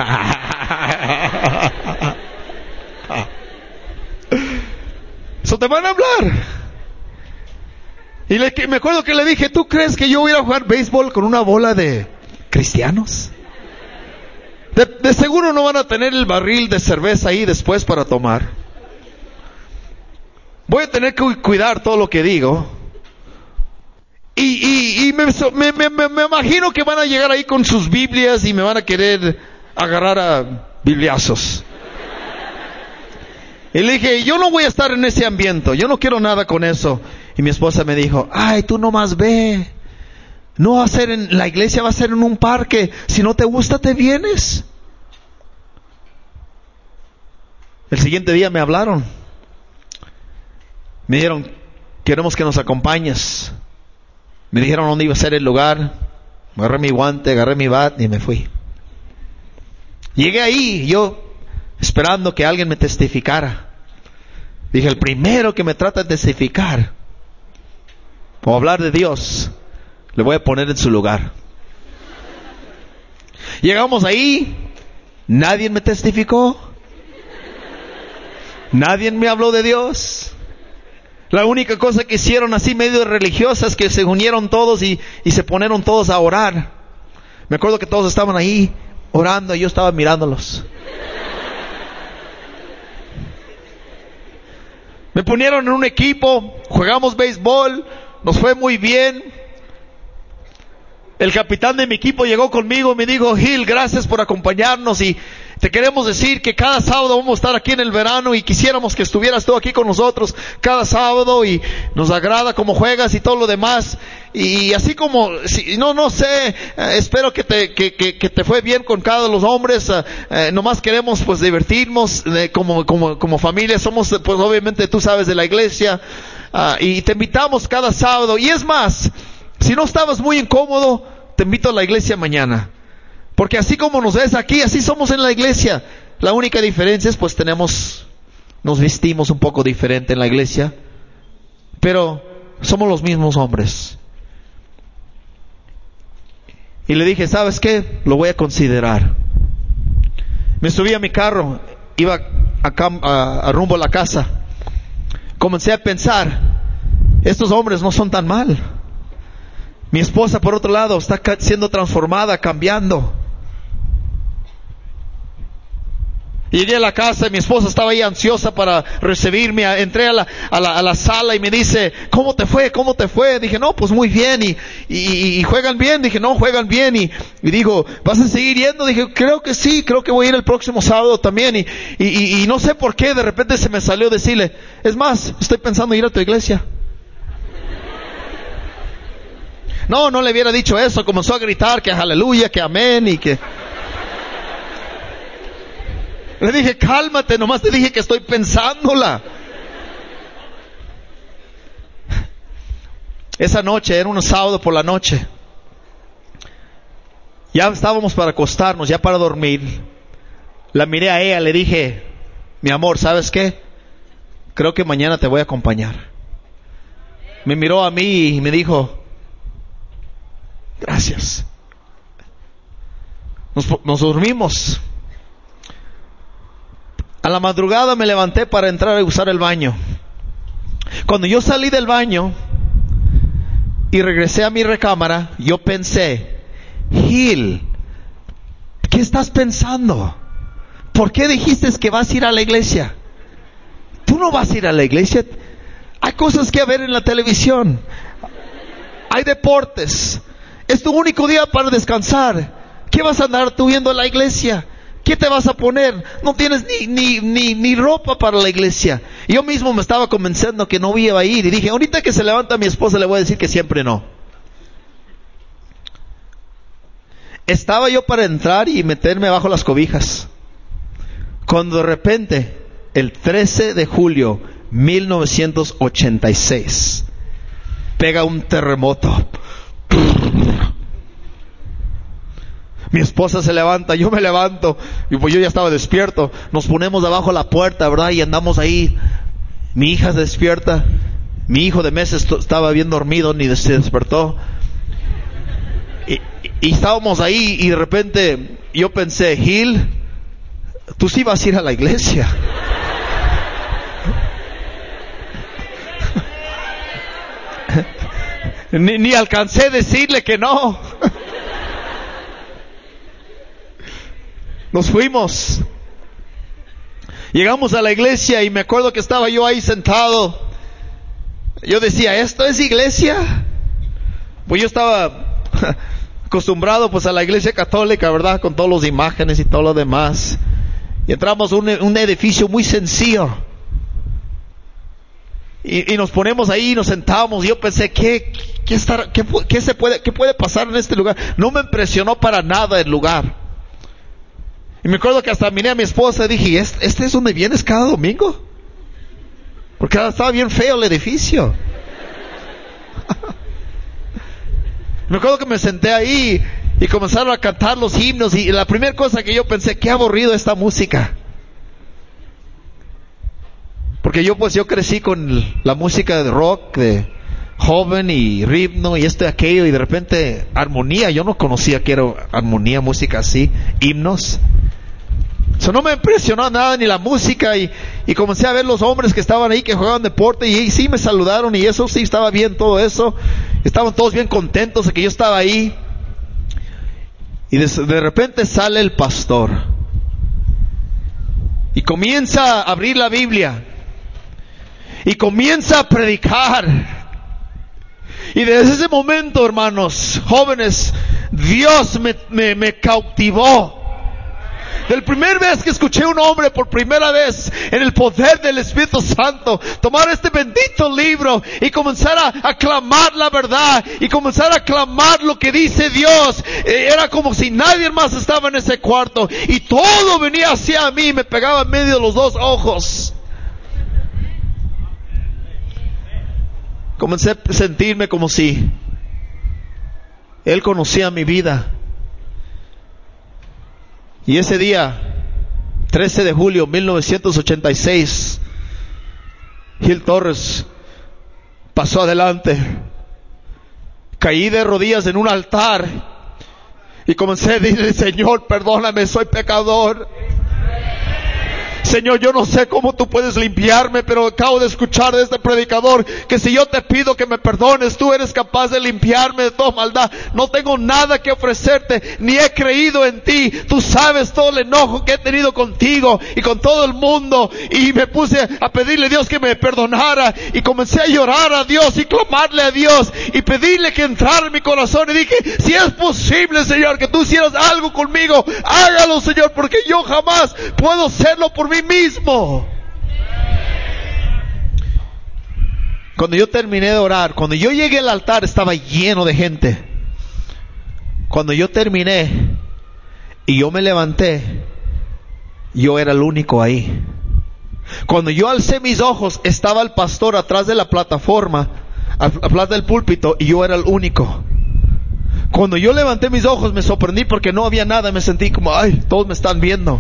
Eso te van a hablar. Y me acuerdo que le dije, ¿tú crees que yo voy a ir a jugar béisbol con una bola de cristianos? De seguro no van a tener el barril de cerveza ahí después para tomar. Voy a tener que cuidar todo lo que digo. Y me imagino que van a llegar ahí con sus Biblias y me van a querer agarrar a bibliazos. Y le dije, yo no voy a estar en ese ambiente, yo no quiero nada con eso. Y mi esposa me dijo, ay, tú nomás ve. No va a ser en la iglesia, va a ser en un parque. Si no te gusta, te vienes. El siguiente día me hablaron. Me dijeron, queremos que nos acompañes. Me dijeron dónde iba a ser el lugar. Agarré mi guante, agarré mi bat y me fui. Llegué ahí, yo esperando que alguien me testificara. Dije, el primero que me trata de testificar o hablar de Dios, le voy a poner en su lugar. Llegamos ahí, nadie me testificó, nadie me habló de Dios. La única cosa que hicieron así medio religiosas, que se unieron todos y se ponieron todos a orar. Me acuerdo que todos estaban ahí orando y yo estaba mirándolos. Me ponieron en un equipo, jugamos béisbol, nos fue muy bien. El capitán de mi equipo llegó conmigo y me dijo, Gil, gracias por acompañarnos y te queremos decir que cada sábado vamos a estar aquí en el verano y quisiéramos que estuvieras tú aquí con nosotros cada sábado y nos agrada cómo juegas y todo lo demás. Y así como, no sé, espero que te fue bien con cada de los hombres, nomás queremos pues divertirnos como familia, somos pues obviamente tú sabes de la iglesia, y te invitamos cada sábado. Y es más, si no estabas muy incómodo, te invito a la iglesia mañana. Porque así como nos ves aquí, así somos en la iglesia. La única diferencia es pues nos vestimos un poco diferente en la iglesia, pero somos los mismos hombres. Y le dije, ¿sabes qué? Lo voy a considerar. Me subí a mi carro, iba a rumbo a la casa. Comencé a pensar, estos hombres no son tan mal. Mi esposa, por otro lado, está siendo transformada, cambiando. Llegué a la casa y mi esposa estaba ahí ansiosa para recibirme. Entré a la sala y me dice, ¿cómo te fue? ¿Cómo te fue? Dije, no, pues muy bien. ¿Y juegan bien? Dije, no, juegan bien. Y dijo, ¿vas a seguir yendo? Dije, creo que sí, creo que voy a ir el próximo sábado también. Y no sé por qué, de repente se me salió decirle, es más, estoy pensando en ir a tu iglesia. No le hubiera dicho eso. Comenzó a gritar que aleluya, que amén y que... Le dije, cálmate, nomás te dije que estoy pensándola. Esa noche, era un sábado por la noche, ya estábamos para acostarnos, ya para dormir. La miré a ella, le dije: mi amor, ¿sabes qué? Creo que mañana te voy a acompañar. Me miró a mí y me dijo: gracias. Nos dormimos. A la madrugada me levanté para entrar a usar el baño. Cuando yo salí del baño y regresé a mi recámara, yo pensé: Gil, ¿qué estás pensando? ¿Por qué dijiste que vas a ir a la iglesia? Tú no vas a ir a la iglesia. Hay cosas que ver en la televisión. Hay deportes. Es tu único día para descansar. ¿Qué vas a andar tú viendo en la iglesia? ¿Qué te vas a poner? No tienes ni ropa para la iglesia. Yo mismo me estaba convenciendo que no iba a ir. Y dije: ahorita que se levanta mi esposa le voy a decir que siempre no. Estaba yo para entrar y meterme bajo las cobijas, cuando de repente, el 13 de julio 1986, pega un terremoto. Mi esposa se levanta, yo me levanto, y pues yo ya estaba despierto. Nos ponemos debajo de la puerta, ¿verdad? Y andamos ahí. Mi hija se despierta. Mi hijo de meses estaba bien dormido, ni se despertó. Y estábamos ahí, y de repente yo pensé: Gil, tú sí vas a ir a la iglesia. Ni alcancé a decirle que no. Nos fuimos. Llegamos a la iglesia y me acuerdo que estaba yo ahí sentado. Yo decía: ¿esto es iglesia? Pues yo estaba acostumbrado pues a la iglesia católica, ¿verdad? Con todas las imágenes y todo lo demás. Y entramos a un edificio muy sencillo. Y nos ponemos ahí y nos sentamos. Y yo pensé: ¿qué puede pasar en este lugar? No me impresionó para nada el lugar. Y me acuerdo que hasta miré a mi esposa y dije: ¿este es donde vienes cada domingo? Porque estaba bien feo el edificio. Me acuerdo que me senté ahí y comenzaron a cantar los himnos, y la primera cosa que yo pensé: qué aburrido esta música. Porque yo crecí con la música de rock, de joven, y ritmo y esto y aquello, y de repente armonía. Yo no conocía que era armonía, música así, himnos. Eso no me impresionó nada, ni la música, y comencé a ver los hombres que estaban ahí, que jugaban deporte, y sí me saludaron, y eso sí estaba bien, todo eso. Estaban todos bien contentos de que yo estaba ahí. Y de repente sale el pastor y comienza a abrir la Biblia y comienza a predicar. Y desde ese momento, hermanos jóvenes, Dios me cautivó. Del primer vez que escuché a un hombre por primera vez en el poder del Espíritu Santo tomar este bendito libro y comenzar a clamar la verdad y comenzar a clamar lo que dice Dios, era como si nadie más estaba en ese cuarto, y todo venía hacia mí y me pegaba en medio de los dos ojos. Comencé a sentirme como si Él conocía mi vida. Y ese día, 13 de julio 1986, Gil Torres pasó adelante. Caí de rodillas en un altar y comencé a decirle: Señor, perdóname, soy pecador. Señor, yo no sé cómo tú puedes limpiarme, pero acabo de escuchar de este predicador que si yo te pido que me perdones, tú eres capaz de limpiarme de toda maldad. No tengo nada que ofrecerte, ni he creído en ti. Tú sabes todo el enojo que he tenido contigo y con todo el mundo. Y me puse a pedirle a Dios que me perdonara, y comencé a llorar a Dios y clamarle a Dios y pedirle que entrara en mi corazón. Y dije: si es posible, Señor, que tú hicieras algo conmigo, hágalo, Señor, porque yo jamás puedo hacerlo por mí mismo. Cuando yo terminé de orar, cuando yo llegué al altar, estaba lleno de gente. Cuando yo terminé y yo me levanté, yo era el único ahí. Cuando yo alcé mis ojos, estaba el pastor atrás de la plataforma, atrás del púlpito y yo era el único. Cuando yo levanté mis ojos me sorprendí porque no había nada, me sentí como, ay, todos me están viendo.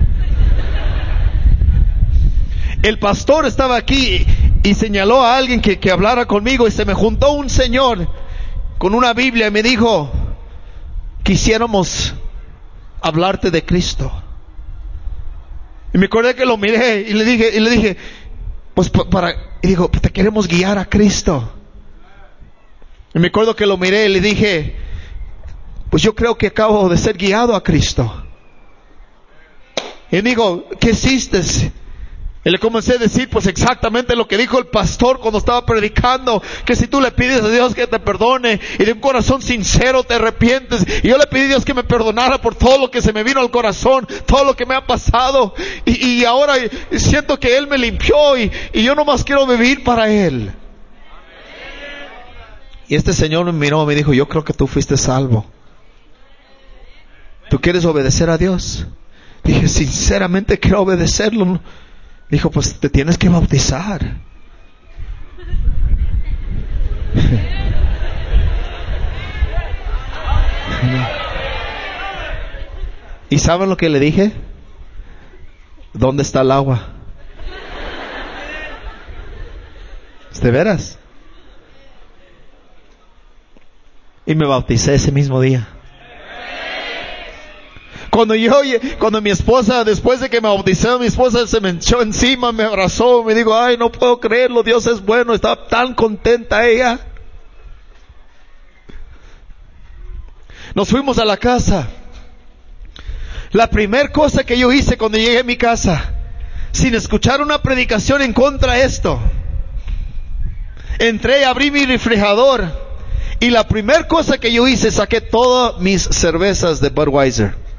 El pastor estaba aquí y señaló a alguien que hablara conmigo, y se me juntó un señor con una Biblia y me dijo, quisiéramos hablarte de Cristo. Y me acordé que lo miré y le dije, pues y dijo, te queremos guiar a Cristo. Y me acuerdo que lo miré y le dije, pues yo creo que acabo de ser guiado a Cristo. Y me dijo, ¿qué hiciste? Y le comencé a decir pues exactamente lo que dijo el pastor cuando estaba predicando, que si tú le pides a Dios que te perdone y de un corazón sincero te arrepientes. Y yo le pedí a Dios que me perdonara por todo lo que se me vino al corazón, todo lo que me ha pasado, y ahora siento que Él me limpió y yo nomás quiero vivir para Él. Y este señor me miró y me dijo, yo creo que tú fuiste salvo. ¿Tú quieres obedecer a Dios? Dije, sinceramente quiero obedecerlo. Dijo, pues te tienes que bautizar. ¿Y saben lo que le dije? ¿Dónde está el agua? ¿De veras? Y me bauticé ese mismo día. Cuando mi esposa, después de que me bauticé, mi esposa se me echó encima, me abrazó, me dijo, ay, no puedo creerlo, Dios es bueno. Estaba tan contenta ella. Nos fuimos a la casa. La primera cosa que yo hice cuando llegué a mi casa, sin escuchar una predicación en contra de esto, entré, abrí mi refrigerador, y la primera cosa que yo hice, saqué todas mis cervezas de Budweiser.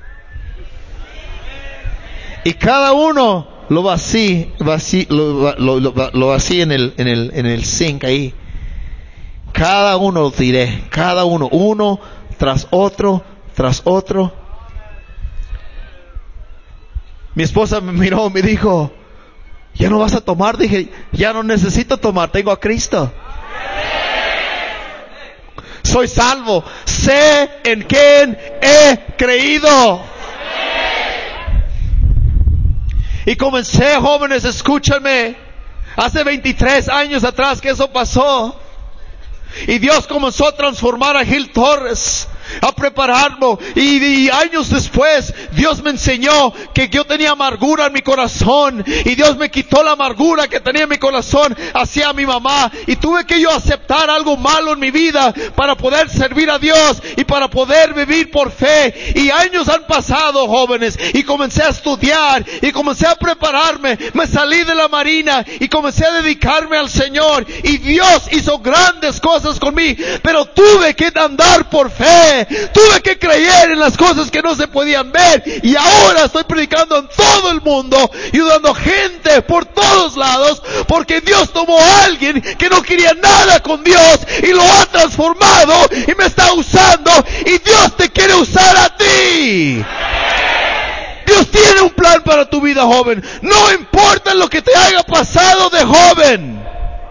Y cada uno lo vací en el zinc ahí. Cada uno lo tiré, cada uno tras otro. Mi esposa me miró, me dijo, ¿ya no vas a tomar? Dije, ya no necesito tomar, tengo a Cristo. Soy salvo, sé en quién he creído. Y comencé, jóvenes, escúchenme, hace 23 años atrás que eso pasó. Y Dios comenzó a transformar a Gil Torres, a prepararlo, y años después Dios me enseñó que yo tenía amargura en mi corazón, y Dios me quitó la amargura que tenía en mi corazón hacia mi mamá, y tuve que yo aceptar algo malo en mi vida para poder servir a Dios y para poder vivir por fe. Y años han pasado, jóvenes, y comencé a estudiar y comencé a prepararme, me salí de la marina y comencé a dedicarme al Señor, y Dios hizo grandes cosas conmigo, pero tuve que andar por fe. Tuve que creer en las cosas que no se podían ver, y ahora estoy predicando en todo el mundo, ayudando gente por todos lados, porque Dios tomó a alguien que no quería nada con Dios y lo ha transformado y me está usando, y Dios te quiere usar a ti. Dios tiene un plan para tu vida, joven. No importa lo que te haya pasado de joven.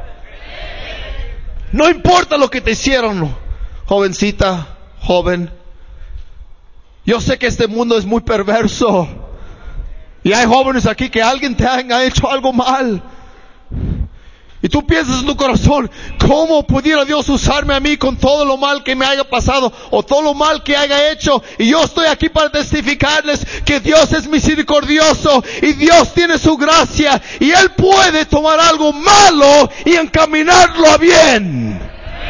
No importa lo que te hicieron, jovencita, joven. Yo sé que este mundo es muy perverso, y hay jóvenes aquí que alguien te haya hecho algo mal, y tú piensas en tu corazón, ¿cómo pudiera Dios usarme a mí con todo lo mal que me haya pasado o todo lo mal que haya hecho? Y yo estoy aquí para testificarles que Dios es misericordioso y Dios tiene su gracia, y Él puede tomar algo malo y encaminarlo a bien.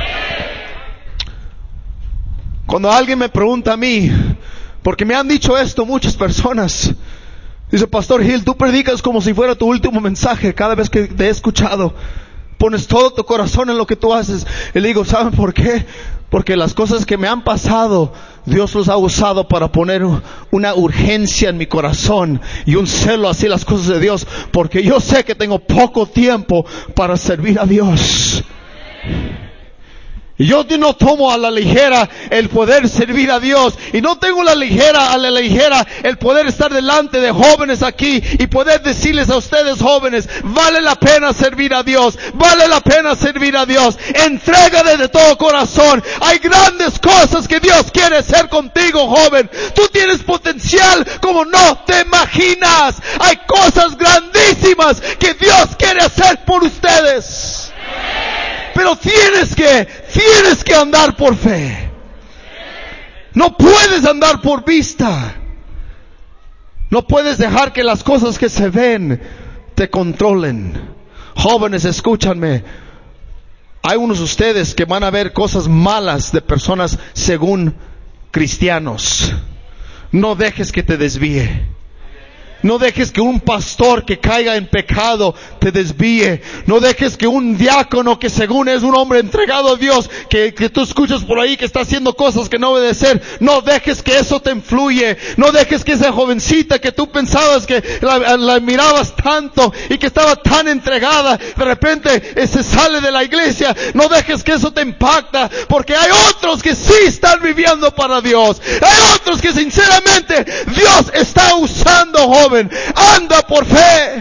Cuando alguien me pregunta a mí, porque me han dicho esto muchas personas, dice, Pastor Gil, tú predicas como si fuera tu último mensaje. Cada vez que te he escuchado, pones todo tu corazón en lo que tú haces. Y le digo, ¿saben por qué? Porque las cosas que me han pasado, Dios los ha usado para poner una urgencia en mi corazón y un celo hacia las cosas de Dios, porque yo sé que tengo poco tiempo para servir a Dios. Yo no tomo a la ligera el poder servir a Dios, y no tengo a la ligera el poder estar delante de jóvenes aquí y poder decirles a ustedes jóvenes, vale la pena servir a Dios, vale la pena servir a Dios, entrégate de todo corazón. Hay grandes cosas que Dios quiere hacer contigo, joven. Tú tienes potencial como no te imaginas. Hay cosas grandísimas que Dios quiere hacer por ustedes. Pero tienes que andar por fe. No puedes andar por vista. No puedes dejar que las cosas que se ven te controlen. Jóvenes, escúchanme. Hay unos de ustedes que van a ver cosas malas de personas según cristianos. No dejes que te desvíe. No dejes que un pastor que caiga en pecado te desvíe. No dejes que un diácono que según es un hombre entregado a Dios, que tú escuchas por ahí que está haciendo cosas que no debe de ser, no dejes que eso te influye. No dejes que esa jovencita que tú pensabas que la mirabas tanto y que estaba tan entregada, de repente se sale de la iglesia. No dejes que eso te impacta, porque hay otros que sí están viviendo para Dios. Hay otros que sinceramente Dios está usando, joven. Anda por fe.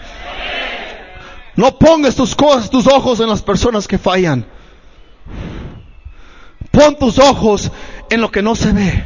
No pongas tus ojos en las personas que fallan. Pon tus ojos en lo que no se ve.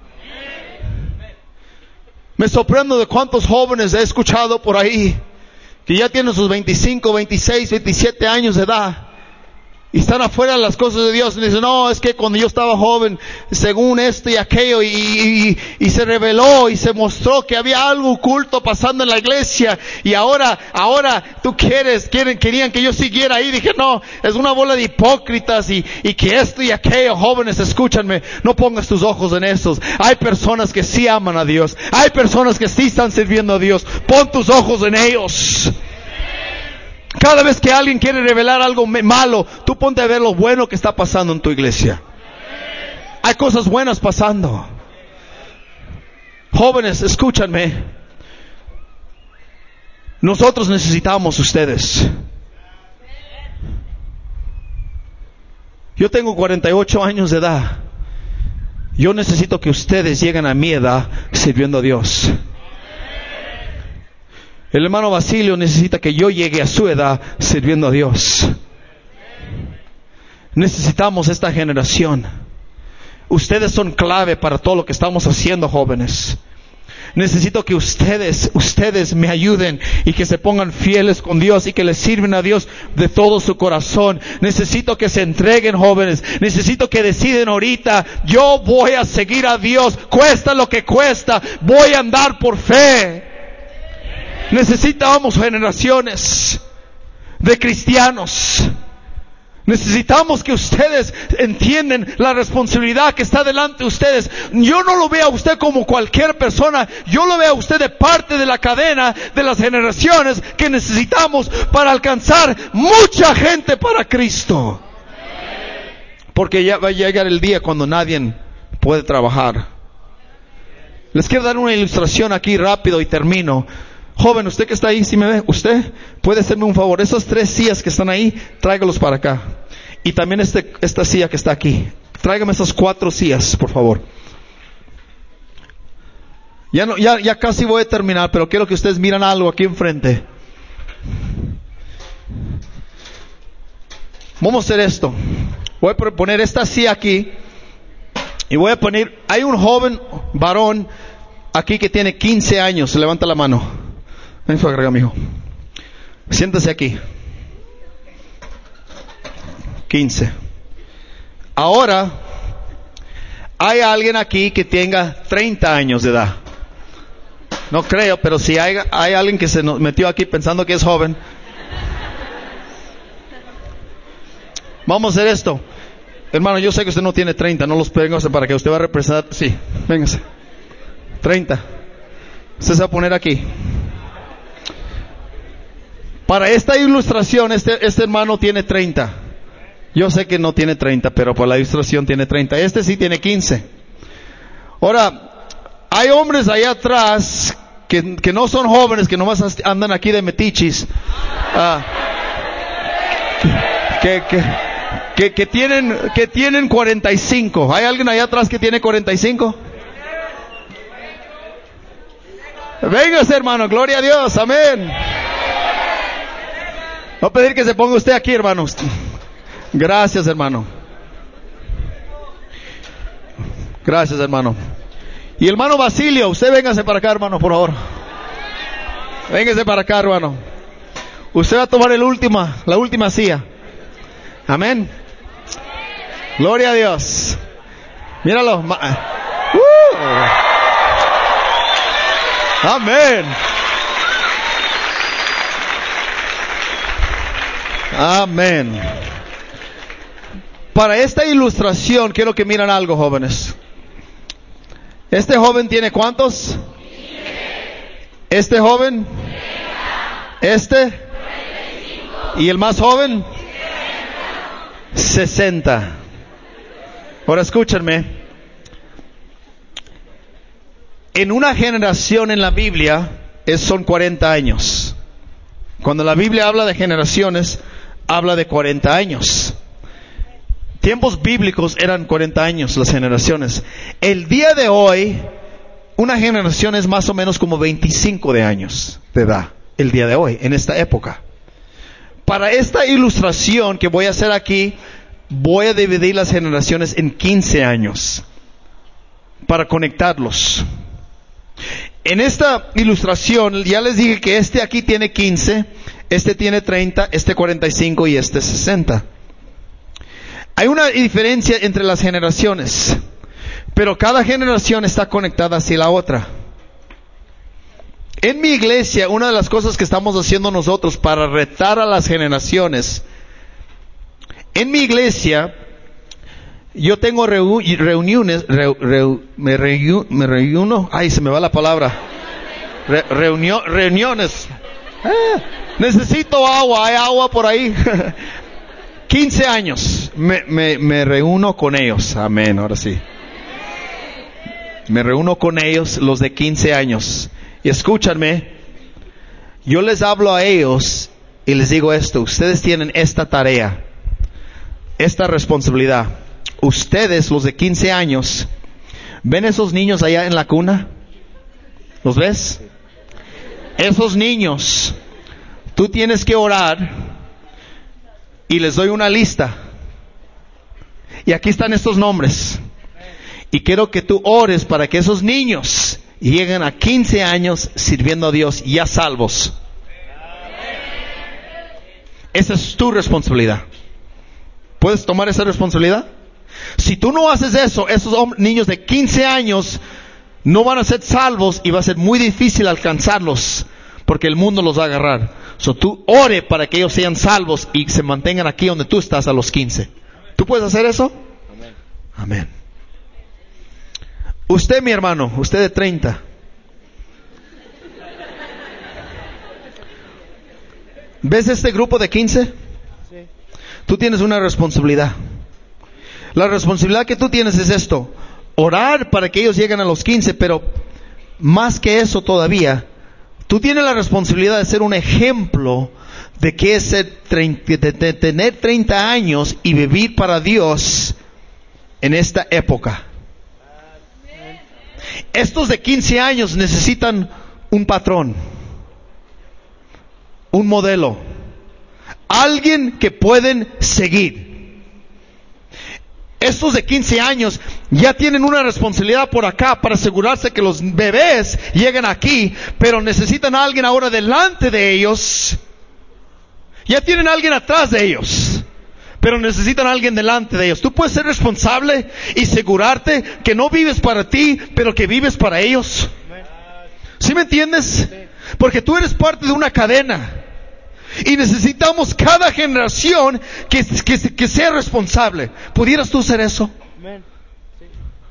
Me sorprendo de cuántos jóvenes he escuchado por ahí que ya tienen sus 25, 26, 27 años de edad y están afuera de las cosas de Dios y dicen, no, es que cuando yo estaba joven, según esto y aquello, y se reveló y se mostró que había algo oculto pasando en la iglesia, y ahora querían que yo siguiera ahí. Dije, no, es una bola de hipócritas y que esto y aquello. Jóvenes, escúchanme, no pongas tus ojos en esos. Hay personas que sí aman a Dios, hay personas que sí están sirviendo a Dios. Pon tus ojos en ellos. Cada vez que alguien quiere revelar algo malo, tú ponte a ver lo bueno que está pasando en tu iglesia. Hay cosas buenas pasando. Jóvenes, escúchanme. Nosotros necesitamos ustedes. Yo tengo 48 años de edad. Yo necesito que ustedes lleguen a mi edad sirviendo a Dios. El hermano Basilio necesita que yo llegue a su edad sirviendo a Dios. Necesitamos esta generación. Ustedes son clave para todo lo que estamos haciendo, jóvenes. Necesito que ustedes me ayuden y que se pongan fieles con Dios y que le sirven a Dios de todo su corazón. Necesito que se entreguen, jóvenes. Necesito que deciden ahorita, yo voy a seguir a Dios, cuesta lo que cuesta, voy a andar por fe. Necesitamos generaciones de cristianos. Necesitamos que ustedes entiendan la responsabilidad que está delante de ustedes. Yo no lo veo a usted como cualquier persona. Yo lo veo a usted de parte de la cadena de las generaciones que necesitamos para alcanzar mucha gente para Cristo. Porque ya va a llegar el día cuando nadie puede trabajar. Les quiero dar una ilustración aquí rápido y termino. Joven, usted que está ahí, si me ve, usted puede hacerme un favor. Esas 3 sillas que están ahí, tráigalos para acá. Y también esta silla que está aquí. Tráigame esas 4 sillas, por favor. Ya casi voy a terminar, pero quiero que ustedes miren algo aquí enfrente. Vamos a hacer esto. Voy a poner esta silla aquí. Y voy a poner, hay un joven varón aquí que tiene 15 años. Se levanta la mano. Ven para acá, mijo. Siéntase aquí. 15. Ahora, hay alguien aquí que tenga 30 años de edad. No creo, pero si hay alguien que se nos metió aquí pensando que es joven. Vamos a hacer esto. Hermano, yo sé que usted no tiene 30, no los véngase para que usted va a representar. Sí, véngase. 30. Usted se va a poner aquí. Para esta ilustración, este hermano tiene 30. Yo sé que no tiene 30, pero para la ilustración tiene 30. Este sí tiene 15. Ahora, hay hombres allá atrás que no son jóvenes, que nomás andan aquí de metichis. que tienen 45. ¿Hay alguien allá atrás que tiene 45? Véngase, hermano, gloria a Dios, amén. Voy a pedir que se ponga usted aquí, hermanos. Gracias, hermano. Gracias, hermano. Y hermano Basilio, usted véngase para acá, hermano, por favor. Véngase para acá, hermano. Usted va a tomar la última silla. Amén. Gloria a Dios. Míralo. Amén. Amén. Para esta ilustración quiero que miren algo, jóvenes. Este joven tiene ¿cuántos? Este joven. Este. Y el más joven. 60. Ahora escúchenme. En una generación en la Biblia son 40 años. Cuando la Biblia habla de generaciones, habla de 40 años. Tiempos bíblicos eran 40 años las generaciones. El día de hoy, una generación es más o menos como 25 de años de edad. El día de hoy, en esta época. Para esta ilustración que voy a hacer aquí, voy a dividir las generaciones en 15 años. Para conectarlos. En esta ilustración, ya les dije que este aquí tiene 15, este tiene 30, este 45 y este 60. Hay una diferencia entre las generaciones, pero cada generación está conectada hacia la otra. En mi iglesia, una de las cosas que estamos haciendo nosotros para retar a las generaciones, en mi iglesia, yo tengo reuniones, me reúno, ay, se me va la palabra, reuniones, necesito agua, hay agua por ahí. 15 años, me reúno con ellos, amén, ahora sí. Me reúno con ellos, los de 15 años, y escúchanme, yo les hablo a ellos y les digo esto: ustedes tienen esta tarea, esta responsabilidad. Ustedes, los de 15 años, ¿ven esos niños allá en la cuna? ¿Los ves? Esos niños, tú tienes que orar y les doy una lista. Y aquí están estos nombres. Y quiero que tú ores para que esos niños lleguen a 15 años sirviendo a Dios ya salvos. Esa es tu responsabilidad. ¿Puedes tomar esa responsabilidad? Si tú no haces eso, esos niños de 15 años no van a ser salvos y va a ser muy difícil alcanzarlos porque el mundo los va a agarrar. Tú ore para que ellos sean salvos y se mantengan aquí donde tú estás a los 15. ¿Tú puedes hacer eso? Amén. Amén. Usted, mi hermano, usted de 30. ¿Ves este grupo de 15? Sí. Tú tienes una responsabilidad. La responsabilidad que tú tienes es esto: orar para que ellos lleguen a los 15, pero más que eso todavía, tú tienes la responsabilidad de ser un ejemplo de que es de tener 30 años y vivir para Dios en esta época. Estos de 15 años necesitan un patrón, un modelo, alguien que pueden seguir. Estos de 15 años ya tienen una responsabilidad por acá para asegurarse que los bebés lleguen aquí, pero necesitan a alguien ahora delante de ellos. Ya tienen a alguien atrás de ellos, pero necesitan a alguien delante de ellos. Tú puedes ser responsable y asegurarte que no vives para ti, pero que vives para ellos. ¿Sí me entiendes? Porque tú eres parte de una cadena. Y necesitamos cada generación que sea responsable. ¿Pudieras tú hacer eso? Sí.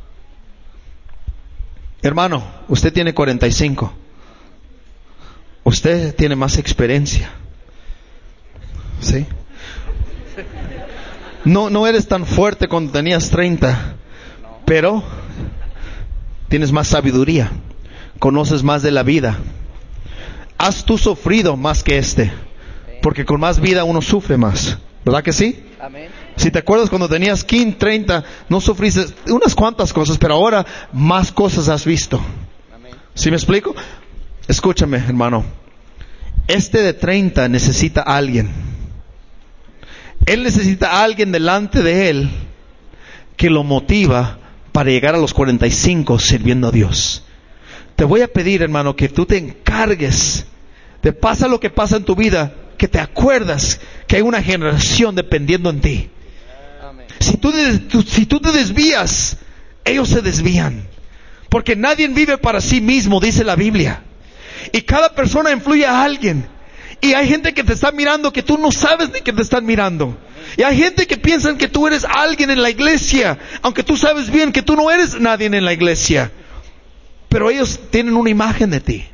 Hermano, usted tiene 45. Usted tiene más experiencia. ¿Sí? No eres tan fuerte cuando tenías 30. Pero tienes más sabiduría. Conoces más de la vida. Has tú sufrido más que este. Porque con más vida uno sufre más. ¿Verdad que sí? Amén. Si te acuerdas cuando tenías 15, 30, no sufriste unas cuantas cosas, pero ahora más cosas has visto. Amén. ¿Sí me explico? Escúchame, hermano. Este de 30 necesita a alguien. Él necesita a alguien delante de él que lo motiva para llegar a los 45 sirviendo a Dios. Te voy a pedir, hermano, que tú te encargues de pasa lo que pasa en tu vida, que te acuerdas que hay una generación dependiendo en ti. Amén. Si tú te desvías, ellos se desvían. Porque nadie vive para sí mismo, dice la Biblia. Y cada persona influye a alguien. Y hay gente que te está mirando que tú no sabes ni que te están mirando. Y hay gente que piensa que tú eres alguien en la iglesia, aunque tú sabes bien que tú no eres nadie en la iglesia. Pero ellos tienen una imagen de ti.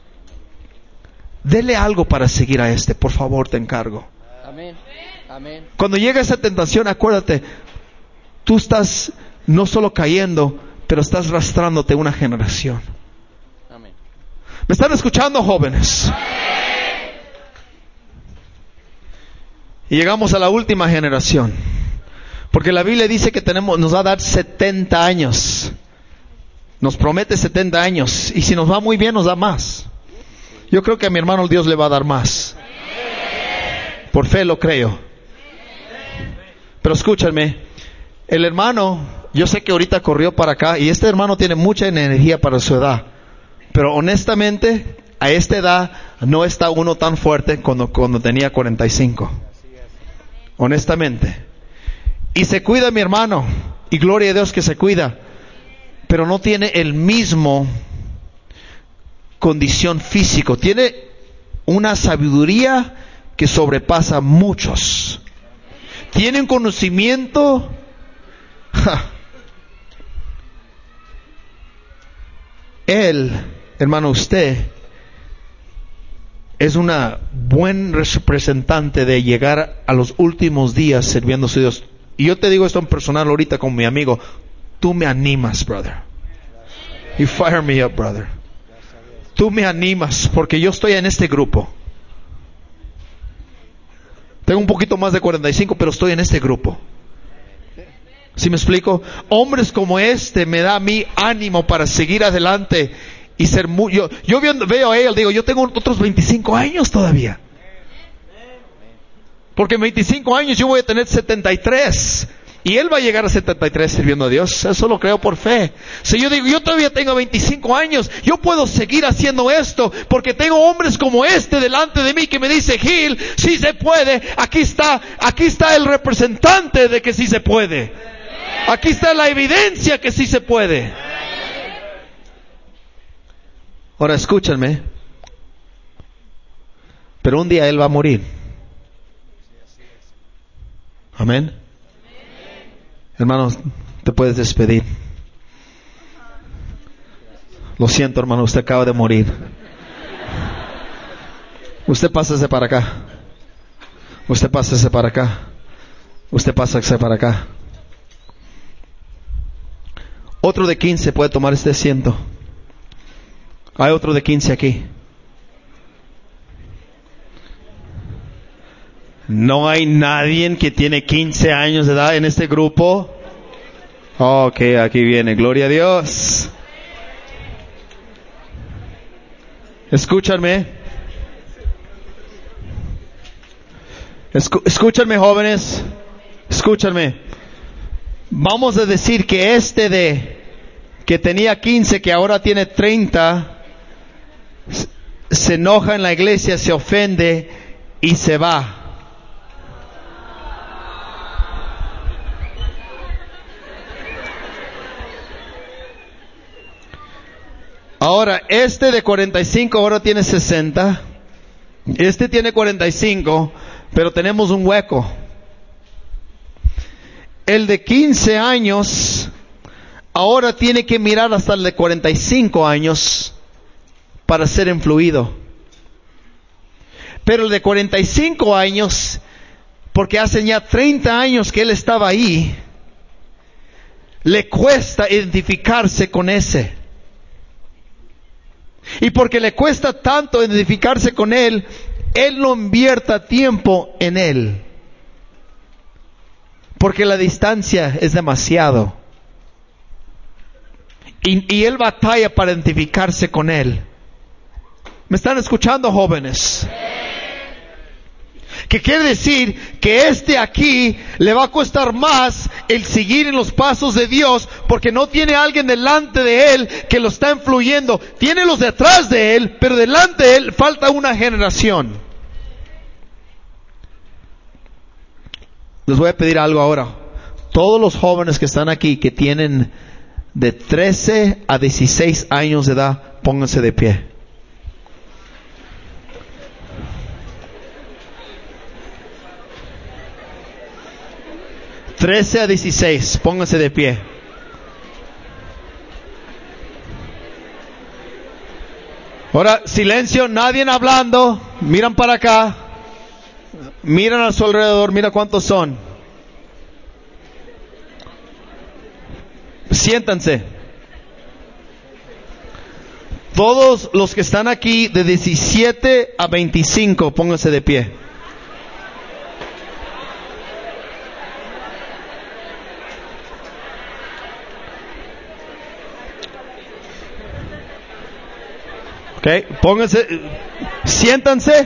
Dele algo para seguir a este, por favor, te encargo. Amén. Amén. Cuando llega esa tentación, acuérdate, tú estás no solo cayendo, pero estás arrastrándote una generación. Amén. ¿Me están escuchando, jóvenes? Y llegamos a la última generación. Porque la Biblia dice que nos va a dar 70 años. Nos promete 70 años. Y si nos va muy bien, nos da más. Yo creo que a mi hermano Dios le va a dar más. Por fe lo creo. Pero escúchame, el hermano, yo sé que ahorita corrió para acá y este hermano tiene mucha energía para su edad. Pero honestamente, a esta edad no está uno tan fuerte cuando tenía 45. Honestamente. Y se cuida mi hermano, y gloria a Dios que se cuida, pero no tiene el mismo condición físico. Tiene una sabiduría que sobrepasa a muchos. Tiene un conocimiento. Él, hermano, usted es una buen representante de llegar a los últimos días sirviendo a Dios. Y yo te digo esto en personal ahorita con mi amigo. Tú me animas, brother. You fire me up, brother. Tú me animas porque yo estoy en este grupo. Tengo un poquito más de 45, pero estoy en este grupo. ¿Sí me explico? Hombres como este me da a mí ánimo para seguir adelante y ser muy... Yo veo a él, digo, yo tengo otros 25 años todavía. Porque en 25 años yo voy a tener 73. Y él va a llegar a 73 sirviendo a Dios. Eso lo creo por fe. Si yo digo, yo todavía tengo 25 años, yo puedo seguir haciendo esto, porque tengo hombres como este delante de mí que me dice, Gil, sí se puede. Aquí está el representante de que sí se puede. Aquí está la evidencia que sí se puede. Ahora escúchenme. Pero un día él va a morir. Amén. Hermanos, te puedes despedir. Lo siento, hermano, usted acaba de morir. Usted pásese para acá. Usted pásese para acá. Usted pásese para acá. Otro de 15 puede tomar este asiento. Hay otro de 15 aquí. ¿No hay nadie que tiene 15 años de edad en este grupo? Ok, aquí viene, gloria a Dios. Escúchame. Escúchame, jóvenes. Escúchame. Vamos a decir que que tenía 15, que ahora tiene 30, se enoja en la iglesia, se ofende y se va. Ahora, este de 45 ahora tiene 60. Este tiene 45, pero tenemos un hueco. El de 15 años ahora tiene que mirar hasta el de 45 años para ser influido. Pero el de 45 años, porque hace ya 30 años que él estaba ahí, le cuesta identificarse con ese. Y porque le cuesta tanto identificarse con él, él no invierta tiempo en él. porque la distancia es demasiado. Y él batalla para identificarse con él. ¿Me están escuchando, jóvenes? Que quiere decir que aquí le va a costar más el seguir en los pasos de Dios, porque no tiene alguien delante de él que lo está influyendo. Tiene los detrás de él, pero delante de él falta una generación. Les voy a pedir algo ahora. Todos los jóvenes que están aquí, que tienen de 13 a 16 años de edad, pónganse de pie. ...13 a 16... pónganse de pie. Ahora, silencio, nadie hablando. Miran para acá. Miran a su alrededor, mira cuántos son. Siéntanse. Todos los que están aquí de 17 a 25, pónganse de pie. Okay, pónganse, siéntanse.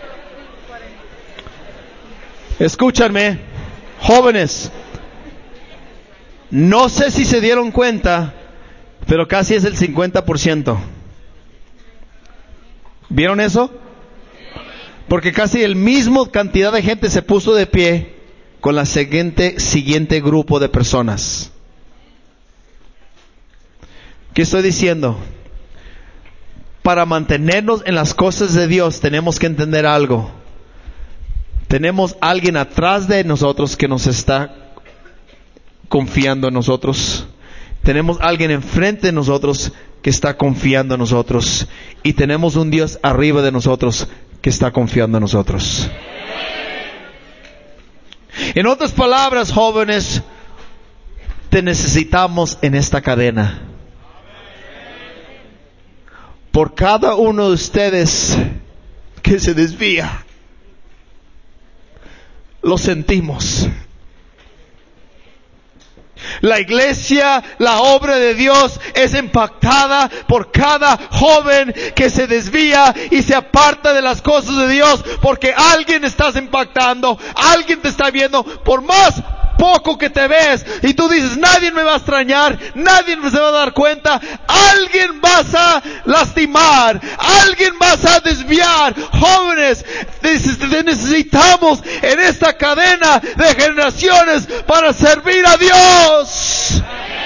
Escúchenme, jóvenes. No sé si se dieron cuenta, pero casi es el 50%. ¿Vieron eso? Porque casi el mismo cantidad de gente se puso de pie con la siguiente grupo de personas. ¿Qué estoy diciendo? Para mantenernos en las cosas de Dios tenemos que entender algo. Tenemos alguien atrás de nosotros que nos está confiando en nosotros. Tenemos alguien enfrente de nosotros que está confiando en nosotros. Y tenemos un Dios arriba de nosotros que está confiando en nosotros. En otras palabras, jóvenes, te necesitamos en esta cadena. Por cada uno de ustedes que se desvía, lo sentimos. La iglesia, la obra de Dios es impactada por cada joven que se desvía y se aparta de las cosas de Dios, porque alguien estás impactando, alguien te está viendo, por más poco que te ves y tú dices, nadie me va a extrañar, nadie se va a dar cuenta, alguien vas a lastimar, alguien vas a desviar. Jóvenes, te necesitamos en esta cadena de generaciones para servir a Dios.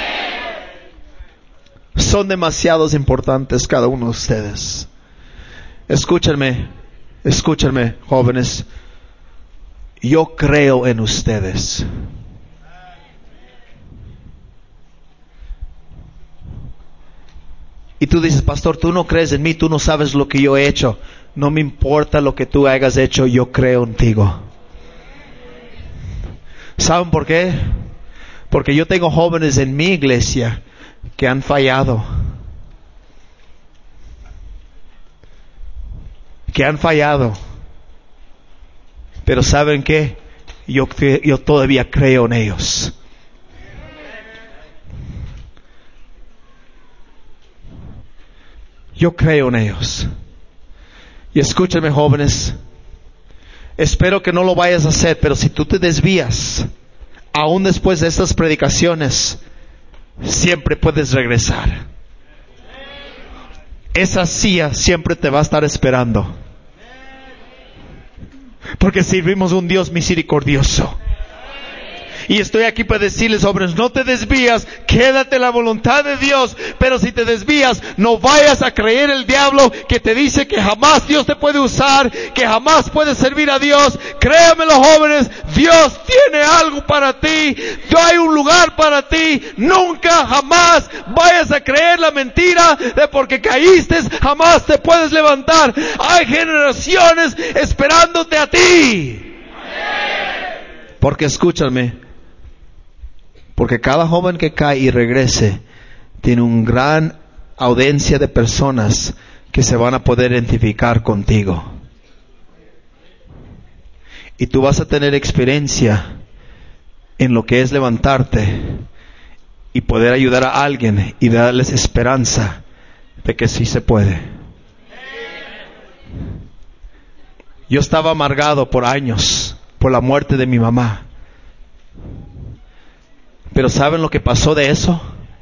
Son demasiados importantes cada uno de ustedes. Escúchenme, jóvenes. Yo creo en ustedes. Y tú dices, pastor, tú no crees en mí, tú no sabes lo que yo he hecho. No me importa lo que tú hayas hecho, yo creo en ti. ¿Saben por qué? Porque yo tengo jóvenes en mi iglesia que han fallado. Pero ¿saben qué? Yo todavía creo en ellos. Yo creo en ellos. Y escúchame, jóvenes. Espero que no lo vayas a hacer, pero si tú te desvías, aún después de estas predicaciones, siempre puedes regresar. Esa silla siempre te va a estar esperando. Porque servimos un Dios misericordioso. Y estoy aquí para decirles, jóvenes, no te desvías, quédate en la voluntad de Dios. Pero si te desvías, no vayas a creer el diablo que te dice que jamás Dios te puede usar, que jamás puedes servir a Dios. Créanmelo, jóvenes, Dios tiene algo para ti. Hay un lugar para ti. Nunca, jamás vayas a creer la mentira de porque caíste, jamás te puedes levantar. Hay generaciones esperándote a ti. Porque escúchame, porque cada joven que cae y regrese tiene una gran audiencia de personas que se van a poder identificar contigo. Y tú vas a tener experiencia en lo que es levantarte y poder ayudar a alguien y darles esperanza de que sí se puede. Yo estaba amargado por años por la muerte de mi mamá. Pero ¿saben lo que pasó de eso?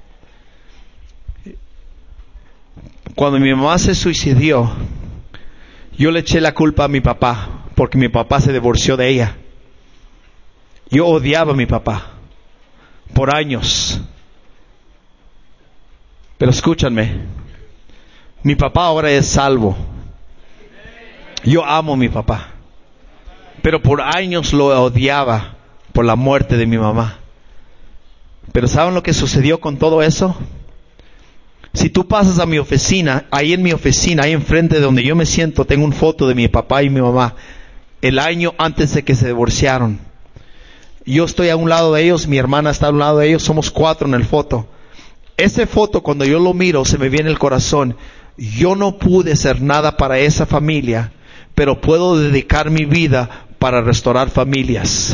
Cuando mi mamá se suicidó, yo le eché la culpa a mi papá, porque mi papá se divorció de ella. Yo odiaba a mi papá por años. Pero escúchanme, mi papá ahora es salvo. Yo amo a mi papá, pero por años lo odiaba por la muerte de mi mamá. Pero ¿saben lo que sucedió con todo eso? Si tú pasas a mi oficina, ahí en mi oficina, ahí enfrente de donde yo me siento, tengo una foto de mi papá y mi mamá, el año antes de que se divorciaron. Yo estoy a un lado de ellos, mi hermana está a un lado de ellos, somos 4 en el foto. Esa foto, cuando yo lo miro, se me viene el corazón. Yo no pude hacer nada para esa familia, pero puedo dedicar mi vida para restaurar familias.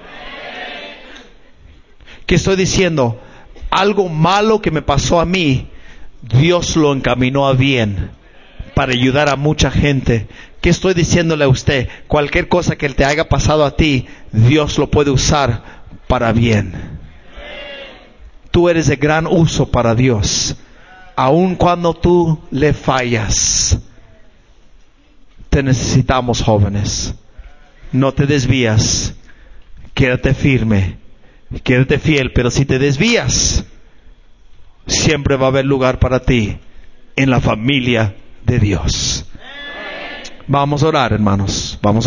¿Qué estoy diciendo? Algo malo que me pasó a mí, Dios lo encaminó a bien para ayudar a mucha gente. ¿Qué estoy diciéndole a usted? Cualquier cosa que te haya pasado a ti, Dios lo puede usar para bien. Tú eres de gran uso para Dios, aun cuando tú le fallas. Te necesitamos, jóvenes. No te desvías. Quédate firme. Quédate fiel. Pero si te desvías, siempre va a haber lugar para ti en la familia de Dios. Vamos a orar, hermanos. Vamos a orar.